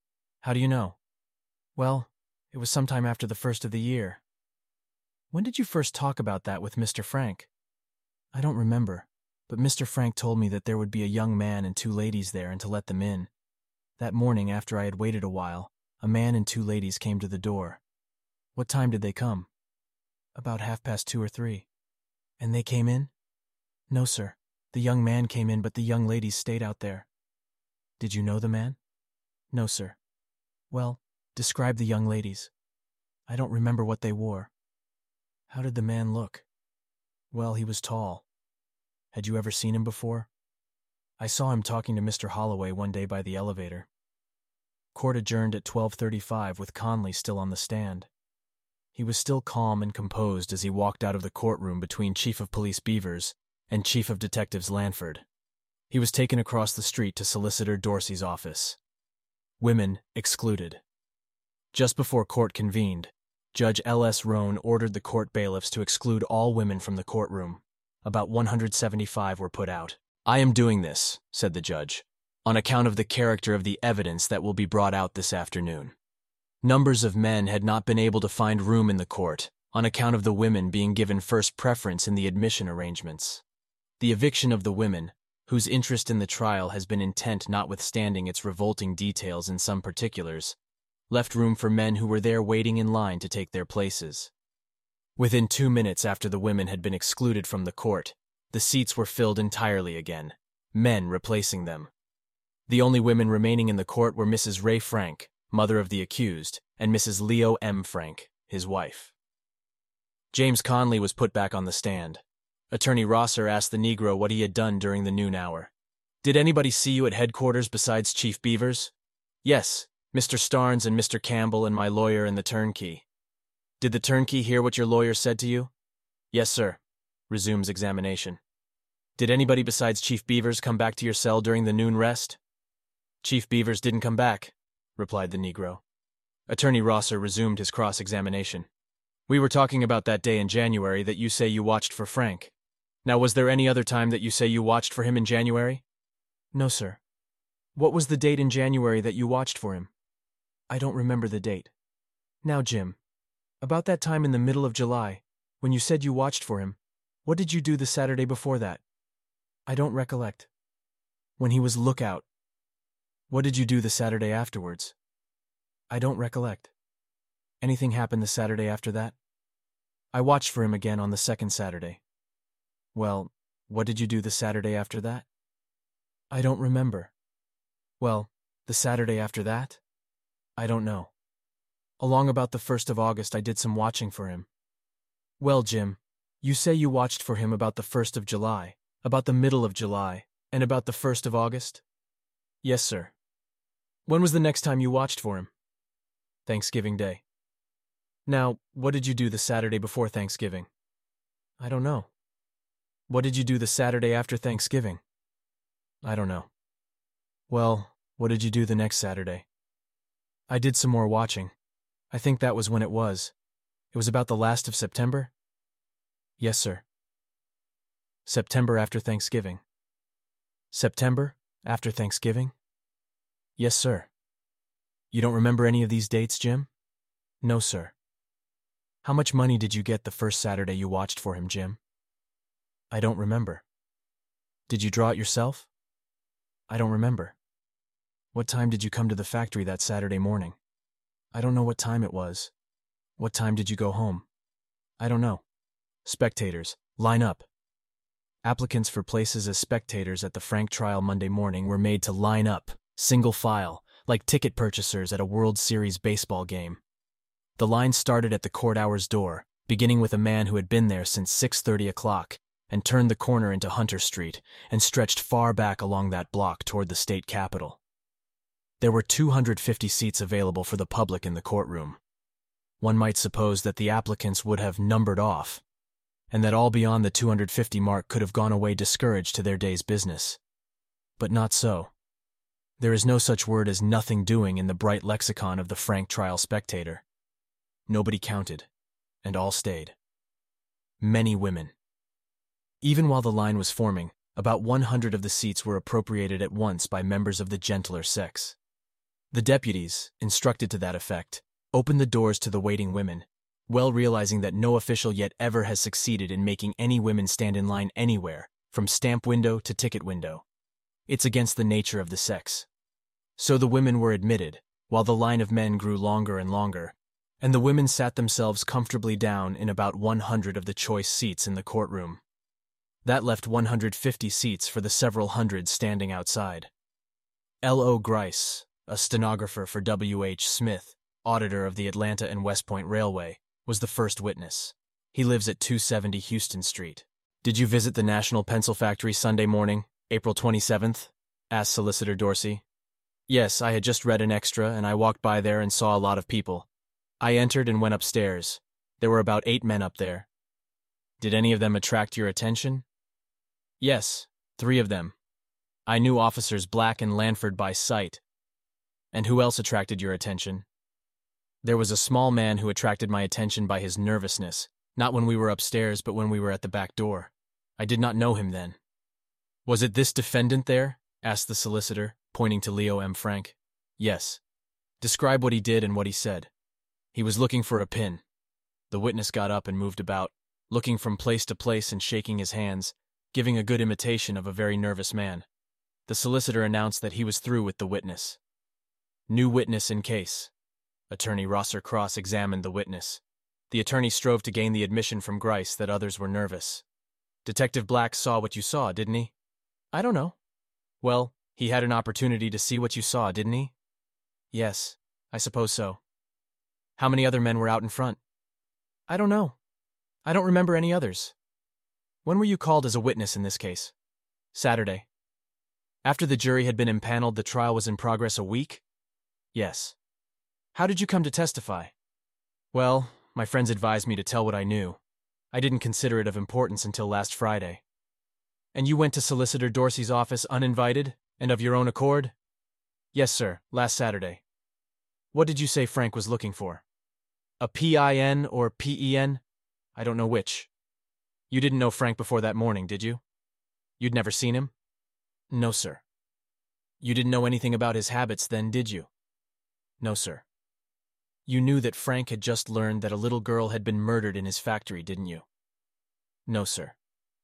How do you know? Well, it was sometime after the first of the year. When did you first talk about that with Mr. Frank? I don't remember, but Mr. Frank told me that there would be a young man and two ladies there and to let them in. That morning, after I had waited a while, a man and two ladies came to the door. What time did they come? About 2:30 or 3. And they came in? No, sir. The young man came in, but the young ladies stayed out there. Did you know the man? No, sir. Well, describe the young ladies. I don't remember what they wore. How did the man look? Well, he was tall. Had you ever seen him before? I saw him talking to Mr. Holloway one day by the elevator. Court adjourned at 12:35 with Conley still on the stand. He was still calm and composed as he walked out of the courtroom between Chief of Police Beavers and Chief of Detectives Lanford. He was taken across the street to Solicitor Dorsey's office. Women excluded. Just before court convened, Judge L.S. Roan ordered the court bailiffs to exclude all women from the courtroom. About 175 were put out. I am doing this, said the judge, on account of the character of the evidence that will be brought out this afternoon. Numbers of men had not been able to find room in the court on account of the women being given first preference in the admission arrangements. The eviction of the women, whose interest in the trial has been intent notwithstanding its revolting details in some particulars, left room for men who were there waiting in line to take their places. Within 2 minutes after the women had been excluded from the court, the seats were filled entirely again, men replacing them. The only women remaining in the court were Mrs. Ray Frank, mother of the accused, and Mrs. Leo M. Frank, his wife. James Conley was put back on the stand. Attorney Rosser asked the Negro what he had done during the noon hour. Did anybody see you at headquarters besides Chief Beavers? Yes, Mr. Starnes and Mr. Campbell and my lawyer and the turnkey. Did the turnkey hear what your lawyer said to you? Yes, sir. Resumes examination. Did anybody besides Chief Beavers come back to your cell during the noon rest? Chief Beavers didn't come back, replied the Negro. Attorney Rosser resumed his cross-examination. We were talking about that day in January that you say you watched for Frank. Now, was there any other time that you say you watched for him in January? No, sir. What was the date in January that you watched for him? I don't remember the date. Now, Jim, about that time in the middle of July, when you said you watched for him, what did you do the Saturday before that? I don't recollect. When he was lookout. What did you do the Saturday afterwards? I don't recollect. Anything happened the Saturday after that? I watched for him again on the second Saturday. Well, what did you do the Saturday after that? I don't remember. Well, the Saturday after that? I don't know. Along about the 1st of August I did some watching for him. Well, Jim, you say you watched for him about the 1st of July, about the middle of July, and about the 1st of August? Yes, sir. When was the next time you watched for him? Thanksgiving Day. Now, what did you do the Saturday before Thanksgiving? I don't know. What did you do the Saturday after Thanksgiving? I don't know. Well, what did you do the next Saturday? I did some more watching. I think that was when it was. It was about the last of September? Yes, sir. September after Thanksgiving. September after Thanksgiving? Yes, sir. You don't remember any of these dates, Jim? No, sir. How much money did you get the first Saturday you watched for him, Jim? I don't remember. Did you draw it yourself? I don't remember. What time did you come to the factory that Saturday morning? I don't know what time it was. What time did you go home? I don't know. Spectators, line up. Applicants for places as spectators at the Frank trial Monday morning were made to line up, single file, like ticket purchasers at a World Series baseball game. The line started at the court hours door, beginning with a man who had been there since 6:30 o'clock, and turned the corner into Hunter Street and stretched far back along that block toward the state capitol. There were 250 seats available for the public in the courtroom. One might suppose that the applicants would have numbered off, and that all beyond the 250 mark could have gone away discouraged to their day's business. But not so. There is no such word as nothing doing in the bright lexicon of the Frank trial spectator. Nobody counted, and all stayed. Many women. Even while the line was forming, about 100 of the seats were appropriated at once by members of the gentler sex. The deputies, instructed to that effect, opened the doors to the waiting women, well realizing that no official yet ever has succeeded in making any women stand in line anywhere, from stamp window to ticket window. It's against the nature of the sex. So the women were admitted, while the line of men grew longer and longer, and the women sat themselves comfortably down in about 100 of the choice seats in the courtroom. That left 150 seats for the several hundred standing outside. L.O. Grice, a stenographer for W.H. Smith, auditor of the Atlanta and West Point Railway, was the first witness. He lives at 270 Houston Street. "Did you visit the National Pencil Factory Sunday morning, April 27th? Asked Solicitor Dorsey. "Yes, I had just read an extra and I walked by there and saw a lot of people. I entered and went upstairs. There were about 8 men up there." "Did any of them attract your attention?" "Yes, 3 of them. I knew Officers Black and Lanford by sight." "And who else attracted your attention?" "There was a small man who attracted my attention by his nervousness, not when we were upstairs but when we were at the back door. I did not know him then." "Was it this defendant there?" asked the solicitor, pointing to Leo M. Frank. "Yes." "Describe what he did and what he said." "He was looking for a pin." The witness got up and moved about, looking from place to place and shaking his hands, giving a good imitation of a very nervous man. The solicitor announced that he was through with the witness. "New witness in case." Attorney Rosser cross-examined the witness. The attorney strove to gain the admission from Grice that others were nervous. "Detective Black saw what you saw, didn't he?" "I don't know." "Well, he had an opportunity to see what you saw, didn't he?" "Yes, I suppose so." "How many other men were out in front?" "I don't know. I don't remember any others." "When were you called as a witness in this case?" "Saturday." "After the jury had been impaneled, the trial was in progress a week?" "Yes." "How did you come to testify?" "Well, my friends advised me to tell what I knew. I didn't consider it of importance until last Friday." "And you went to Solicitor Dorsey's office uninvited, and of your own accord?" "Yes, sir, last Saturday." "What did you say Frank was looking for?" "A PIN or PEN? I don't know which." "You didn't know Frank before that morning, did you? You'd never seen him?" "No, sir." "You didn't know anything about his habits then, did you?" "No, sir." "You knew that Frank had just learned that a little girl had been murdered in his factory, didn't you?" "No, sir."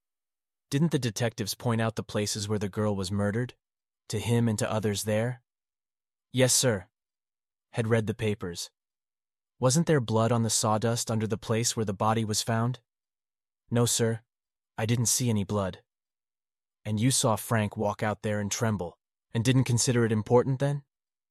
"Didn't the detectives point out the places where the girl was murdered? To him and to others there?" "Yes, sir." "Had read the papers. Wasn't there blood on the sawdust under the place where the body was found?" "No, sir. I didn't see any blood." "And you saw Frank walk out there and tremble, and didn't consider it important then?"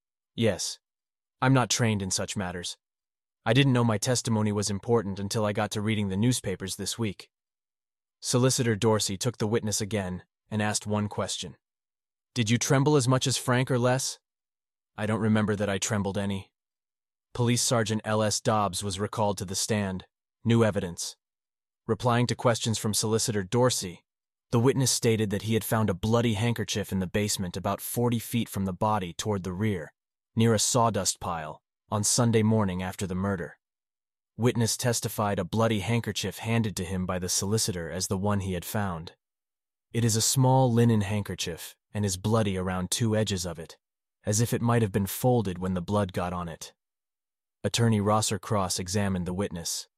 "Yes. I'm not trained in such matters. I didn't know my testimony was important until I got to reading the newspapers this week." Solicitor Dorsey took the witness again and asked one question. "Did you tremble as much as Frank or less?" "I don't remember that I trembled any." Police Sergeant L.S. Dobbs was recalled to the stand. New evidence. Replying to questions from Solicitor Dorsey, the witness stated that he had found a bloody handkerchief in the basement about 40 feet from the body toward the rear, near a sawdust pile, on Sunday morning after the murder. Witness testified a bloody handkerchief handed to him by the solicitor as the one he had found. It is a small linen handkerchief and is bloody around 2 edges of it, as if it might have been folded when the blood got on it. Attorney Rosser cross-examined the witness.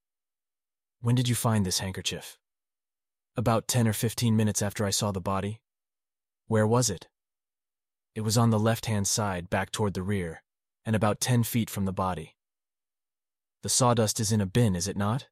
"When did you find this handkerchief?" "About 10 or 15 minutes after I saw the body." "Where was it?" "It was on the left-hand side, back toward the rear, and about 10 feet from the body." "The sawdust is in a bin, is it not?"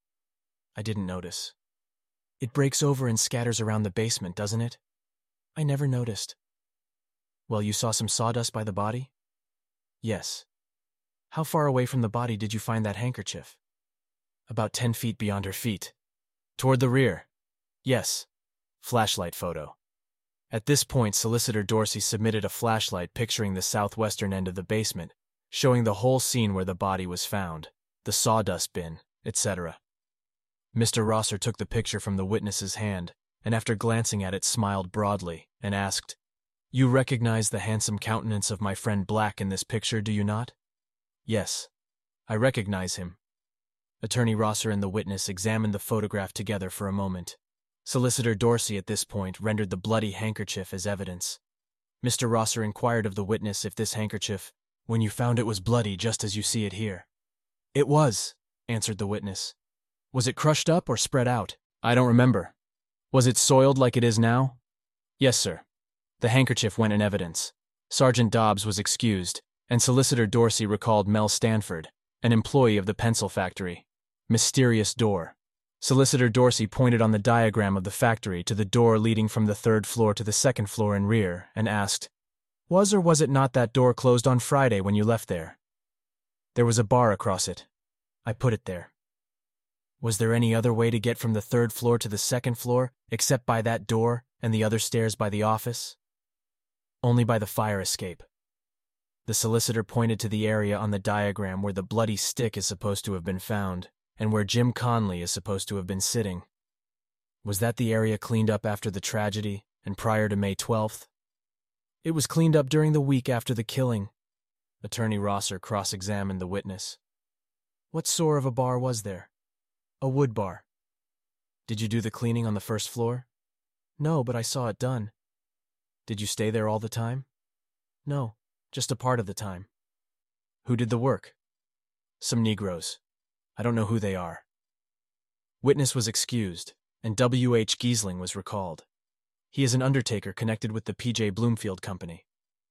"I didn't notice." "It breaks over and scatters around the basement, doesn't it?" "I never noticed." "Well, you saw some sawdust by the body?" "Yes." "How far away from the body did you find that handkerchief?" "About 10 feet beyond her feet." "Toward the rear?" "Yes." Flashlight photo. At this point, Solicitor Dorsey submitted a flashlight picturing the southwestern end of the basement, showing the whole scene where the body was found, the sawdust bin, etc. Mr. Rosser took the picture from the witness's hand, and after glancing at it smiled broadly, and asked, "You recognize the handsome countenance of my friend Black in this picture, do you not?" "Yes. I recognize him." Attorney Rosser and the witness examined the photograph together for a moment. Solicitor Dorsey at this point rendered the bloody handkerchief as evidence. Mr. Rosser inquired of the witness if this handkerchief When you found it was bloody just as you see it here. It was, answered the witness. Was it crushed up or spread out? I don't remember. Was it soiled like it is now? Yes, sir. The handkerchief went in evidence. Sergeant Dobbs was excused, and Solicitor Dorsey recalled Mel Stanford, an employee of the pencil factory. Mysterious door. Solicitor Dorsey pointed on the diagram of the factory to the door leading from the 3rd floor to the 2nd floor and rear, and asked, Was or was it not that door closed on Friday when you left there? There was a bar across it. I put it there. Was there any other way to get from the 3rd floor to the 2nd floor, except by that door and the other stairs by the office? Only by the fire escape. The solicitor pointed to the area on the diagram where the bloody stick is supposed to have been found, and where Jim Conley is supposed to have been sitting. Was that the area cleaned up after the tragedy and prior to May 12th? It was cleaned up during the week after the killing. Attorney Rosser cross-examined the witness. What sort of a bar was there? A wood bar. Did you do the cleaning on the 1st floor? No, but I saw it done. Did you stay there all the time? No, just a part of the time. Who did the work? Some Negroes. I don't know who they are. Witness was excused, and W.H. Giesling was recalled. He is an undertaker connected with the P.J. Bloomfield Company.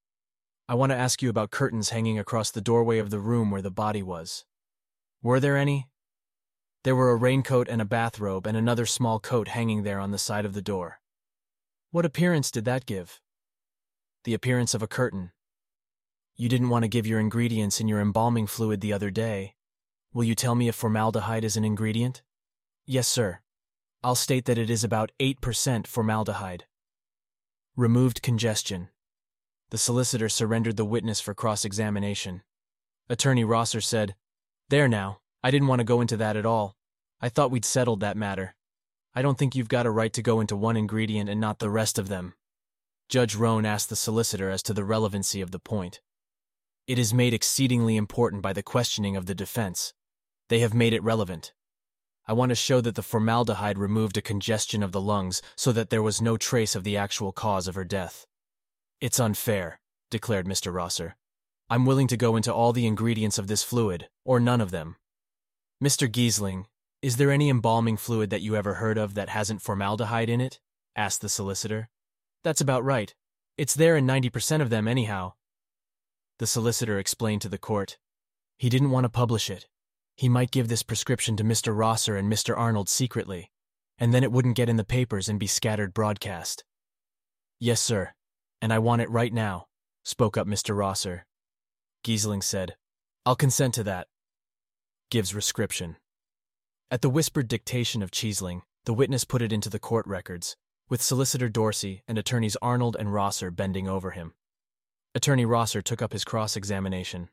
I want to ask you about curtains hanging across the doorway of the room where the body was. Were there any? There were a raincoat and a bathrobe and another small coat hanging there on the side of the door. What appearance did that give? The appearance of a curtain. You didn't want to give your ingredients in your embalming fluid the other day. Will you tell me if formaldehyde is an ingredient? Yes, sir. I'll state that it is about 8% formaldehyde. Removed congestion. The solicitor surrendered the witness for cross-examination. Attorney Rosser said, There now, I didn't want to go into that at all. I thought we'd settled that matter. I don't think you've got a right to go into one ingredient and not the rest of them. Judge Roan asked the solicitor as to the relevancy of the point. It is made exceedingly important by the questioning of the defense. They have made it relevant. I want to show that the formaldehyde removed a congestion of the lungs so that there was no trace of the actual cause of her death. It's unfair, declared Mr. Rosser. I'm willing to go into all the ingredients of this fluid, or none of them. Mr. Giesling, is there any embalming fluid that you ever heard of that hasn't formaldehyde in it? Asked the solicitor. That's about right. It's there in 90% of them anyhow. The solicitor explained to the court. He didn't want to publish it. He might give this prescription to Mr. Rosser and Mr. Arnold secretly, and then it wouldn't get in the papers and be scattered broadcast. Yes, sir, and I want it right now, spoke up Mr. Rosser. Giesling said, I'll consent to that. Gives prescription. At the whispered dictation of Giesling, the witness put it into the court records, with Solicitor Dorsey and Attorneys Arnold and Rosser bending over him. Attorney Rosser took up his cross-examination.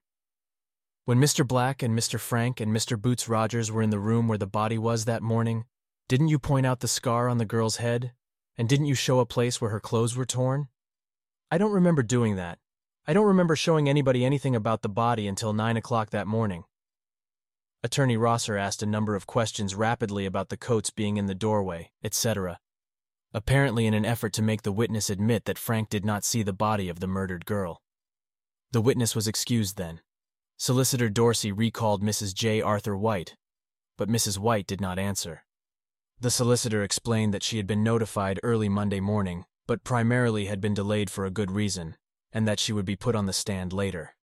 When Mr. Black and Mr. Frank and Mr. Boots Rogers were in the room where the body was that morning, didn't you point out the scar on the girl's head? And didn't you show a place where her clothes were torn? I don't remember doing that. I don't remember showing anybody anything about the body until 9 o'clock that morning. Attorney Rosser asked a number of questions rapidly about the coats being in the doorway, etc., apparently in an effort to make the witness admit that Frank did not see the body of the murdered girl. The witness was excused then. Solicitor Dorsey recalled Mrs. J. Arthur White, but Mrs. White did not answer. The solicitor explained that she had been notified early Monday morning, but primarily had been delayed for a good reason, and that she would be put on the stand later.